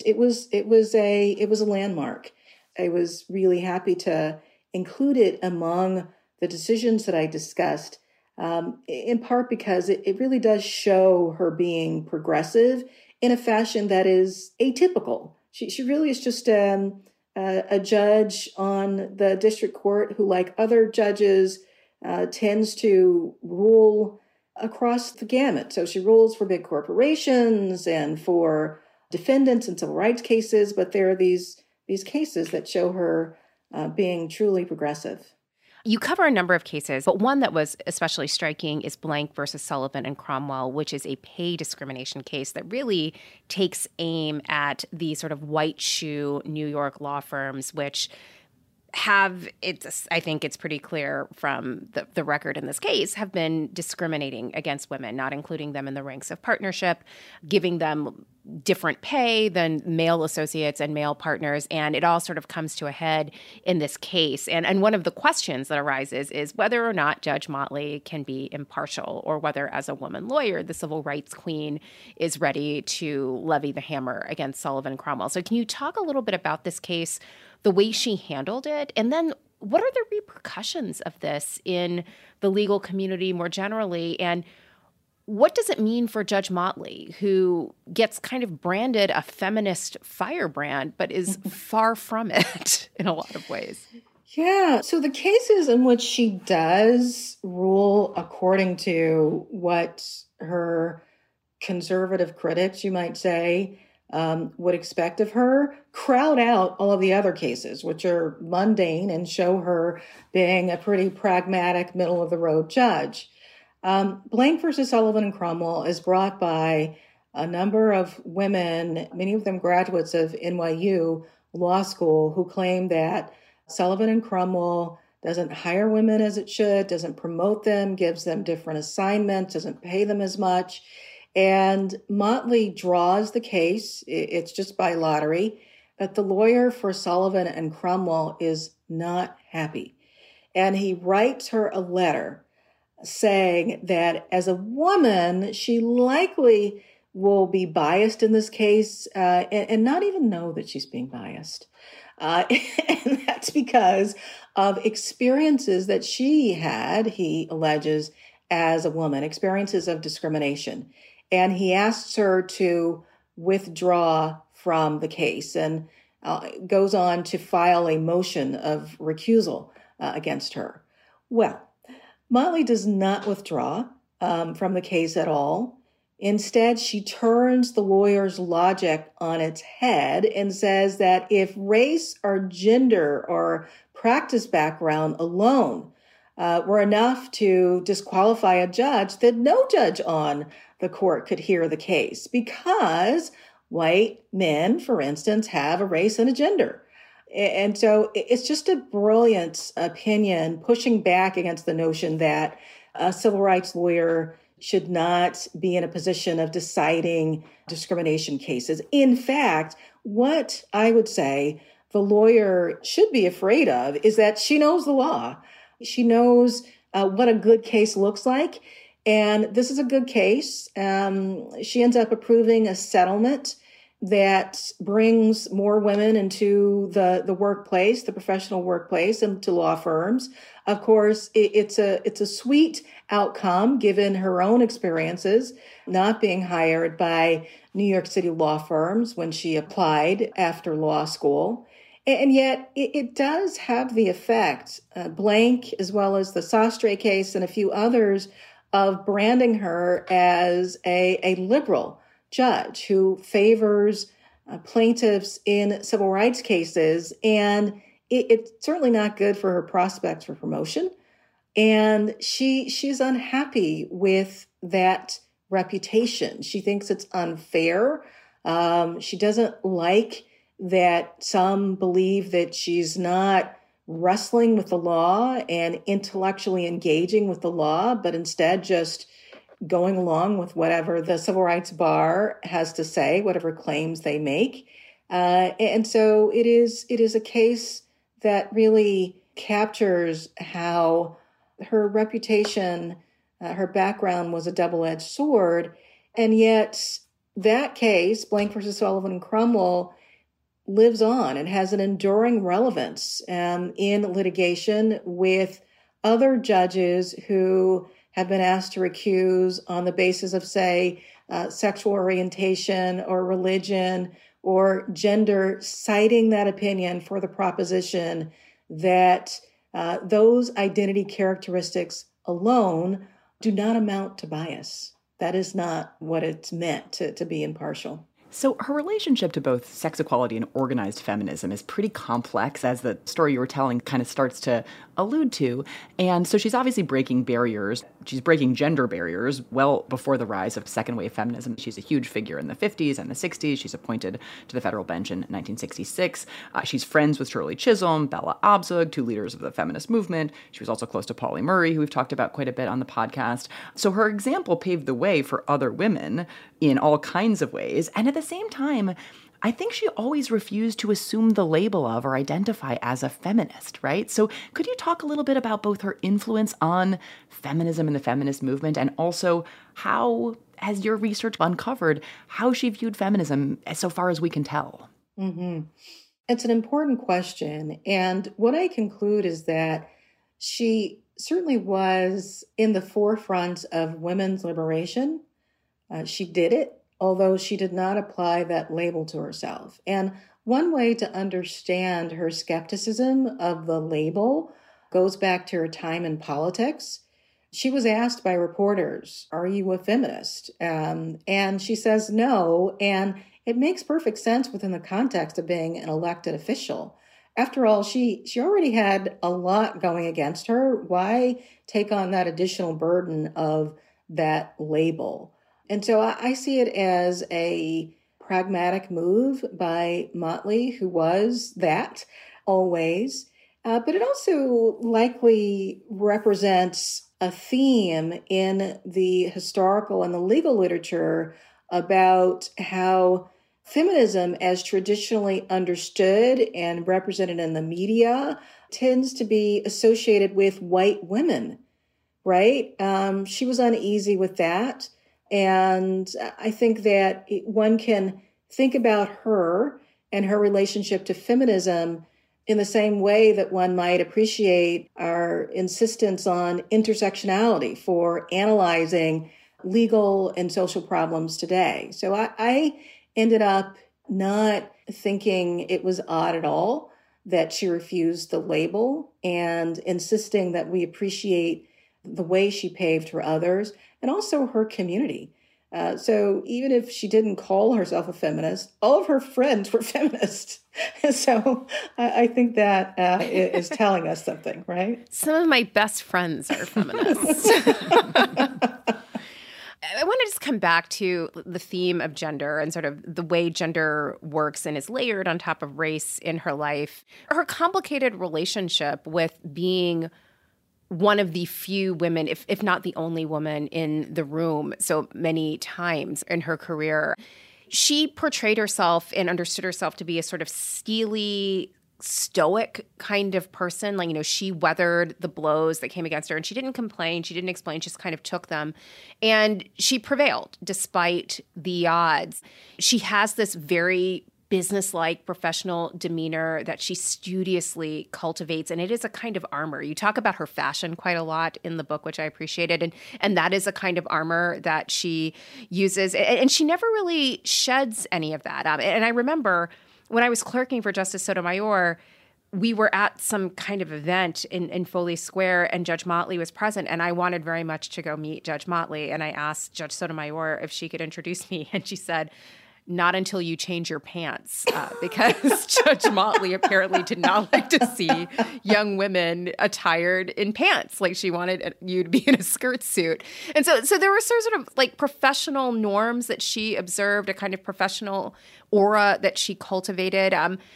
was a landmark. I was really happy to include it among the decisions that I discussed, in part because it really does show her being progressive in a fashion that is atypical. She really is just a judge on the district court who, like other judges, tends to rule across the gamut. So she rules for big corporations and for defendants in civil rights cases, but there are these cases that show her being truly progressive. You cover a number of cases, but one that was especially striking is Blank versus Sullivan and Cromwell, which is a pay discrimination case that really takes aim at the sort of white shoe New York law firms, which I think it's pretty clear from the record in this case, have been discriminating against women, not including them in the ranks of partnership, giving them different pay than male associates and male partners. And it all sort of comes to a head in this case. And one of the questions that arises is whether or not Judge Motley can be impartial, or whether, as a woman lawyer, the civil rights queen is ready to levy the hammer against Sullivan and Cromwell. So can you talk a little bit about this case, the way she handled it, and then what are the repercussions of this in the legal community more generally? And what does it mean for Judge Motley, who gets kind of branded a feminist firebrand, but is far from it in a lot of ways? Yeah. So the cases in which she does rule according to what her conservative critics, you might say, would expect of her, crowd out all of the other cases, which are mundane and show her being a pretty pragmatic, middle-of-the-road judge. Blank versus Sullivan and Cromwell is brought by a number of women, many of them graduates of NYU Law School, who claim that Sullivan and Cromwell doesn't hire women as it should, doesn't promote them, gives them different assignments, doesn't pay them as much. And Motley draws the case. It's just by lottery. But the lawyer for Sullivan and Cromwell is not happy. And he writes her a letter saying that as a woman, she likely will be biased in this case and not even know that she's being biased. And that's because of experiences that she had, he alleges, as a woman, experiences of discrimination. And he asks her to withdraw from the case and goes on to file a motion of recusal against her. Well, Motley does not withdraw from the case at all. Instead, she turns the lawyer's logic on its head and says that if race or gender or practice background alone were enough to disqualify a judge, then no judge on the court could hear the case because white men, for instance, have a race and a gender. And so it's just a brilliant opinion pushing back against the notion that a civil rights lawyer should not be in a position of deciding discrimination cases. In fact, what I would say the lawyer should be afraid of is that she knows the law. She knows what a good case looks like. And this is a good case. She ends up approving a settlement that brings more women into the workplace, the professional workplace, and to law firms. Of course, it's a sweet outcome given her own experiences, not being hired by New York City law firms when she applied after law school. And yet it does have the effect, Blank, as well as the Sastre case and a few others, of branding her as a liberal judge who favors plaintiffs in civil rights cases. And it's certainly not good for her prospects for promotion. And she's unhappy with that reputation. She thinks it's unfair. She doesn't like that some believe that she's not wrestling with the law and intellectually engaging with the law, but instead just going along with whatever the civil rights bar has to say, whatever claims they make. And so it is a case that really captures how her reputation, her background was a double-edged sword. And yet that case, Blank versus Sullivan and Cromwell, lives on and has an enduring relevance in litigation with other judges who have been asked to recuse on the basis of, say, sexual orientation or religion or gender, citing that opinion for the proposition that those identity characteristics alone do not amount to bias. That is not what it's meant to be impartial. So her relationship to both sex equality and organized feminism is pretty complex, as the story you were telling kind of starts to allude to. And so she's obviously breaking barriers. She's breaking gender barriers well before the rise of second-wave feminism. She's a huge figure in the 50s and the 60s. She's appointed to the federal bench in 1966. She's friends with Shirley Chisholm, Bella Abzug, two leaders of the feminist movement. She was also close to Pauli Murray, who we've talked about quite a bit on the podcast. So her example paved the way for other women in all kinds of ways. And at the same time, I think she always refused to assume the label of or identify as a feminist, right? So could you talk a little bit about both her influence on feminism and the feminist movement, and also how, as your research uncovered, how she viewed feminism so far as we can tell? Mm-hmm. It's an important question. And what I conclude is that she certainly was in the forefront of women's liberation. She did it, although she did not apply that label to herself. And one way to understand her skepticism of the label goes back to her time in politics. She was asked by reporters, "Are you a feminist?" And she says no, and it makes perfect sense within the context of being an elected official. After all, she already had a lot going against her. Why take on that additional burden of that label? And so I see it as a pragmatic move by Motley, who was that always. But it also likely represents a theme in the historical and the legal literature about how feminism, as traditionally understood and represented in the media, tends to be associated with white women, right? She was uneasy with that. And I think that one can think about her and her relationship to feminism in the same way that one might appreciate our insistence on intersectionality for analyzing legal and social problems today. So I ended up not thinking it was odd at all that she refused the label and insisting that we appreciate the way she paved for others and also her community. So even if she didn't call herself a feminist, all of her friends were feminists. So I think that is telling us something, right? Some of my best friends are feminists. I want to just come back to the theme of gender and sort of the way gender works and is layered on top of race in her life. Her complicated relationship with being one of the few women, if not the only woman in the room so many times in her career. She portrayed herself and understood herself to be a sort of steely, stoic kind of person. Like, she weathered the blows that came against her and she didn't complain. She didn't explain. She just kind of took them. And she prevailed despite the odds. She has this very businesslike, professional demeanor that she studiously cultivates, and it is a kind of armor. You talk about her fashion quite a lot in the book, which I appreciated, and that is a kind of armor that she uses, and she never really sheds any of that. And I remember when I was clerking for Justice Sotomayor, we were at some kind of event in Foley Square, and Judge Motley was present, and I wanted very much to go meet Judge Motley, and I asked Judge Sotomayor if she could introduce me, and she said, "Not until you change your pants," because Judge Motley apparently did not like to see young women attired in pants. Like, she wanted you to be in a skirt suit. And so there were sort of like professional norms that she observed, a kind of professional aura that she cultivated.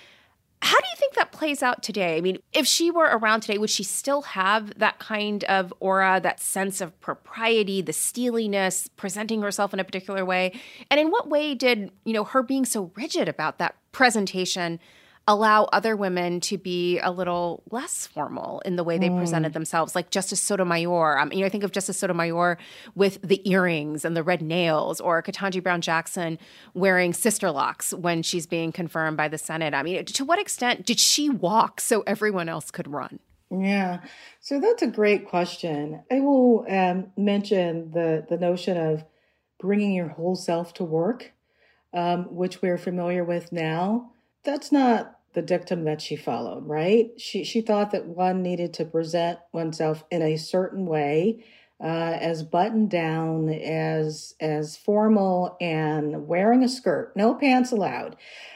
How do you think that plays out today? I mean, if she were around today, would she still have that kind of aura, that sense of propriety, the steeliness, presenting herself in a particular way? And in what way did, her being so rigid about that presentation allow other women to be a little less formal in the way they presented themselves, like Justice Sotomayor? I think of Justice Sotomayor with the earrings and the red nails, or Ketanji Brown Jackson wearing sister locks when she's being confirmed by the Senate. I mean, to what extent did she walk so everyone else could run? Yeah, so that's a great question. I will mention the notion of bringing your whole self to work, which we're familiar with now. That's not the dictum that she followed, right? She thought that one needed to present oneself in a certain way, as buttoned down, as formal, and wearing a skirt, no pants allowed.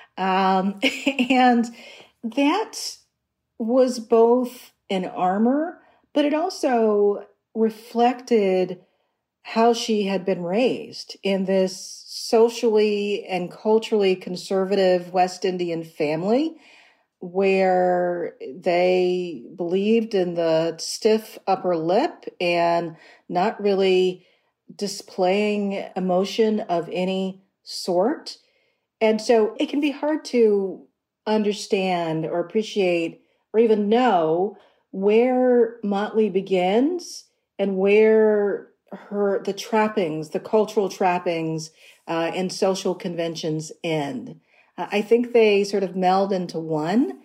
And that was both an armor, but it also reflected how she had been raised in this socially and culturally conservative West Indian family, where they believed in the stiff upper lip and not really displaying emotion of any sort. And so it can be hard to understand or appreciate or even know where Motley begins and where the trappings, the cultural trappings and social conventions end. I think they sort of meld into one.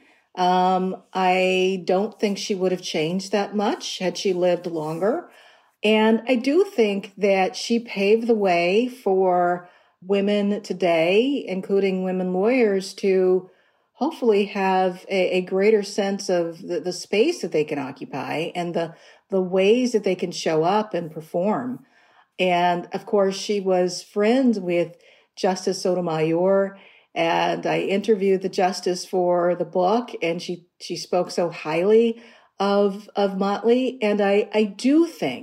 I don't think she would have changed that much had she lived longer. And I do think that she paved the way for women today, including women lawyers, to hopefully have a greater sense of the space that they can occupy and the ways that they can show up and perform. And of course, she was friends with Justice Sotomayor, and I interviewed the justice for the book, and she spoke so highly of Motley. And I do think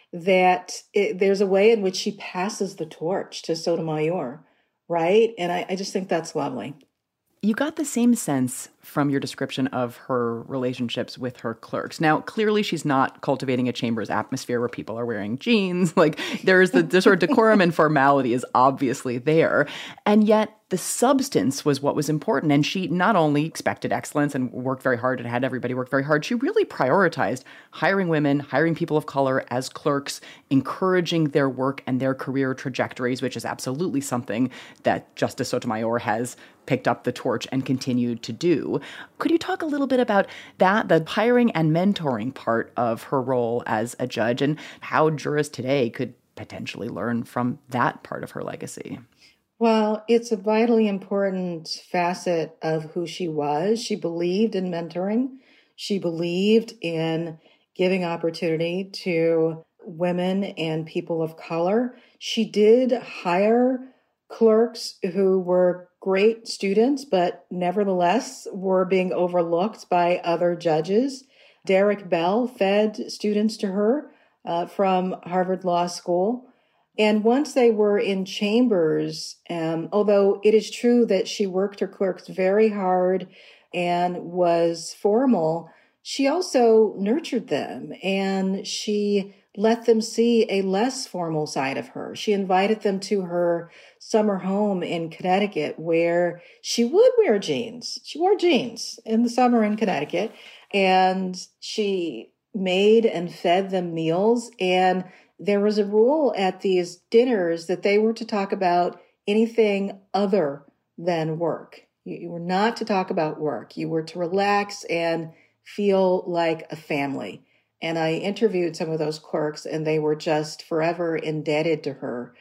that there's a way in which she passes the torch to Sotomayor, right? And I just think that's lovely. You got the same sense from your description of her relationships with her clerks. Now, clearly she's not cultivating a Chambers atmosphere where people are wearing jeans. Like, there's the sort of decorum and formality is obviously there. And yet the substance was what was important. And she not only expected excellence and worked very hard and had everybody work very hard, she really prioritized hiring women, hiring people of color as clerks, encouraging their work and their career trajectories, which is absolutely something that Justice Sotomayor has picked up the torch and continued to do. Could you talk a little bit about that, the hiring and mentoring part of her role as a judge, and how jurists today could potentially learn from that part of her legacy? Well, it's a vitally important facet of who she was. She believed in mentoring. She believed in giving opportunity to women and people of color. She did hire clerks who were great students, but nevertheless were being overlooked by other judges. Derek Bell fed students to her from Harvard Law School. And once they were in Chambers, although it is true that she worked her clerks very hard and was formal, she also nurtured them and she let them see a less formal side of her. She invited them to her summer home in Connecticut where she would wear jeans. She wore jeans in the summer in Connecticut, and she made and fed them meals. And there was a rule at these dinners that they were to talk about anything other than work. You were not to talk about work. You were to relax and feel like a family. And I interviewed some of those clerks, and they were just forever indebted to her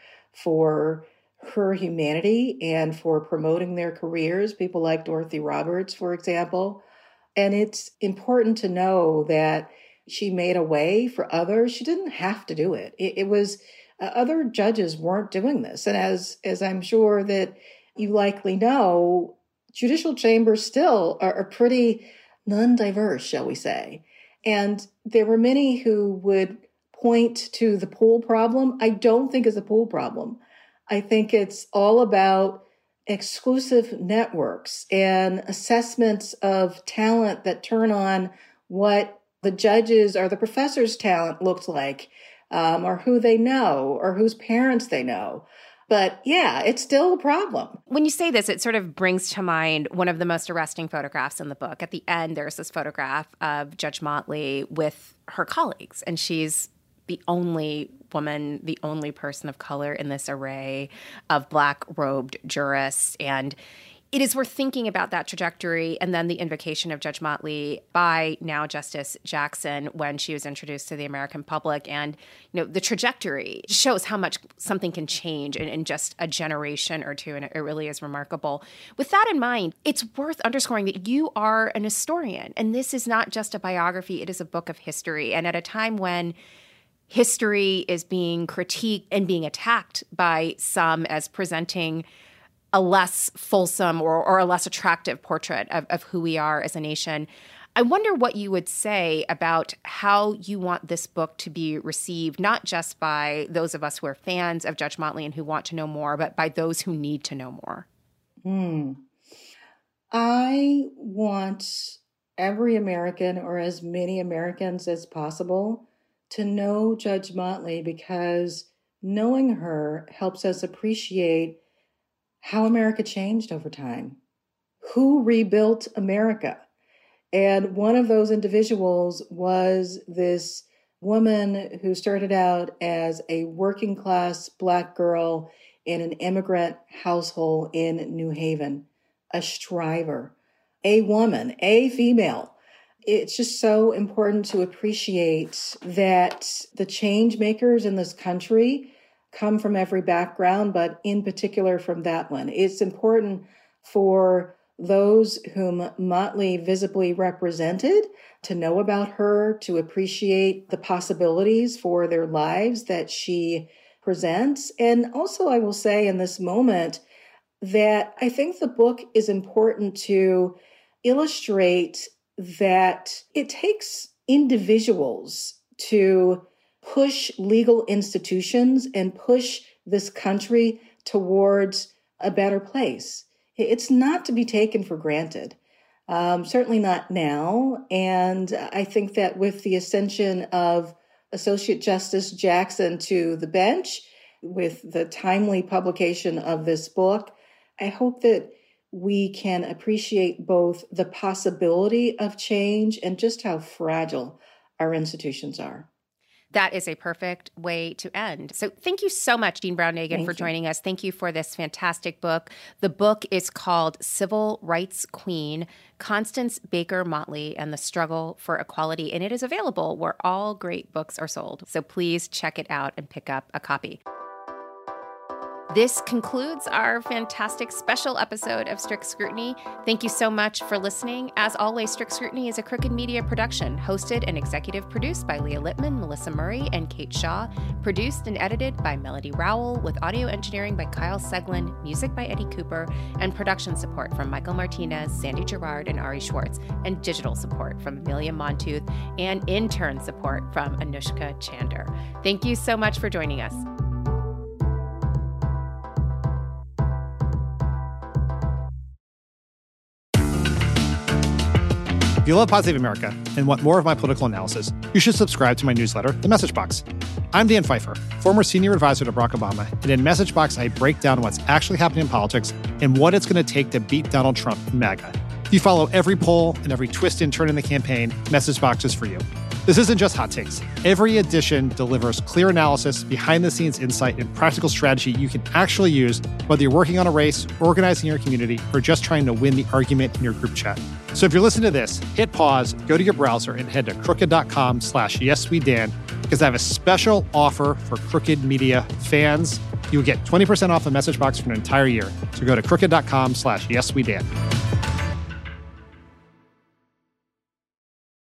for her humanity and for promoting their careers. People like Dorothy Roberts, for example. And it's important to know that she made a way for others. She didn't have to do it. It was other judges weren't doing this. And as I'm sure that you likely know, judicial chambers still are pretty non-diverse, shall we say. And there were many who would point to the pool problem. I don't think it's a pool problem. I think it's all about exclusive networks and assessments of talent that turn on what the judges or the professors' talent looked like, or who they know, or whose parents they know. But yeah, it's still a problem. When you say this, it sort of brings to mind one of the most arresting photographs in the book. At the end, there's this photograph of Judge Motley with her colleagues, and she's the only woman, the only person of color in this array of Black-robed jurists. And it is worth thinking about that trajectory and then the invocation of Judge Motley by now Justice Jackson when she was introduced to the American public. And, you know, the trajectory shows how much something can change in just a generation or two, and it really is remarkable. With that in mind, it's worth underscoring that you are an historian, and this is not just a biography, it is a book of history. And at a time when history is being critiqued and being attacked by some as presenting a less fulsome or a less attractive portrait of who we are as a nation, I wonder what you would say about how you want this book to be received, not just by those of us who are fans of Judge Motley and who want to know more, but by those who need to know more. I want every American, or as many Americans as possible, to know Judge Motley, because knowing her helps us appreciate how America changed over time, who rebuilt America. And one of those individuals was this woman who started out as a working class Black girl in an immigrant household in New Haven, a striver, a woman, a female. It's just so important to appreciate that the change makers in this country come from every background, but in particular from that one. It's important for those whom Motley visibly represented to know about her, to appreciate the possibilities for their lives that she presents. And also, I will say in this moment that I think the book is important to illustrate that it takes individuals to push legal institutions and push this country towards a better place. It's not to be taken for granted, certainly not now. And I think that with the ascension of Associate Justice Jackson to the bench, with the timely publication of this book, I hope that we can appreciate both the possibility of change and just how fragile our institutions are. That is a perfect way to end. So thank you so much, Dean Brown Nagin, for joining us. Thank you for this fantastic book. The book is called Civil Rights Queen, Constance Baker Motley and the Struggle for Equality, and it is available where all great books are sold. So please check it out and pick up a copy. This concludes our fantastic special episode of Strict Scrutiny. Thank you so much for listening. As always, Strict Scrutiny is a Crooked Media production, hosted and executive produced by Leah Lippman, Melissa Murray, and Kate Shaw, produced and edited by Melody Rowell, with audio engineering by Kyle Seglin, music by Eddie Cooper, and production support from Michael Martinez, Sandy Gerard, and Ari Schwartz, and digital support from Amelia Montooth, and intern support from Anushka Chander. Thank you so much for joining us. If you love Pod Save America and want more of my political analysis, you should subscribe to my newsletter, The Message Box. I'm Dan Pfeiffer, former senior advisor to Barack Obama, and in Message Box, I break down what's actually happening in politics and what it's going to take to beat Donald Trump and MAGA. If you follow every poll and every twist and turn in the campaign, Message Box is for you. This isn't just hot takes. Every edition delivers clear analysis, behind-the-scenes insight, and practical strategy you can actually use, whether you're working on a race, organizing your community, or just trying to win the argument in your group chat. So if you're listening to this, hit pause, go to your browser, and head to crooked.com/yeswedan, because I have a special offer for Crooked Media fans. You'll get 20% off the Message Box for an entire year. So go to crooked.com/yeswedan.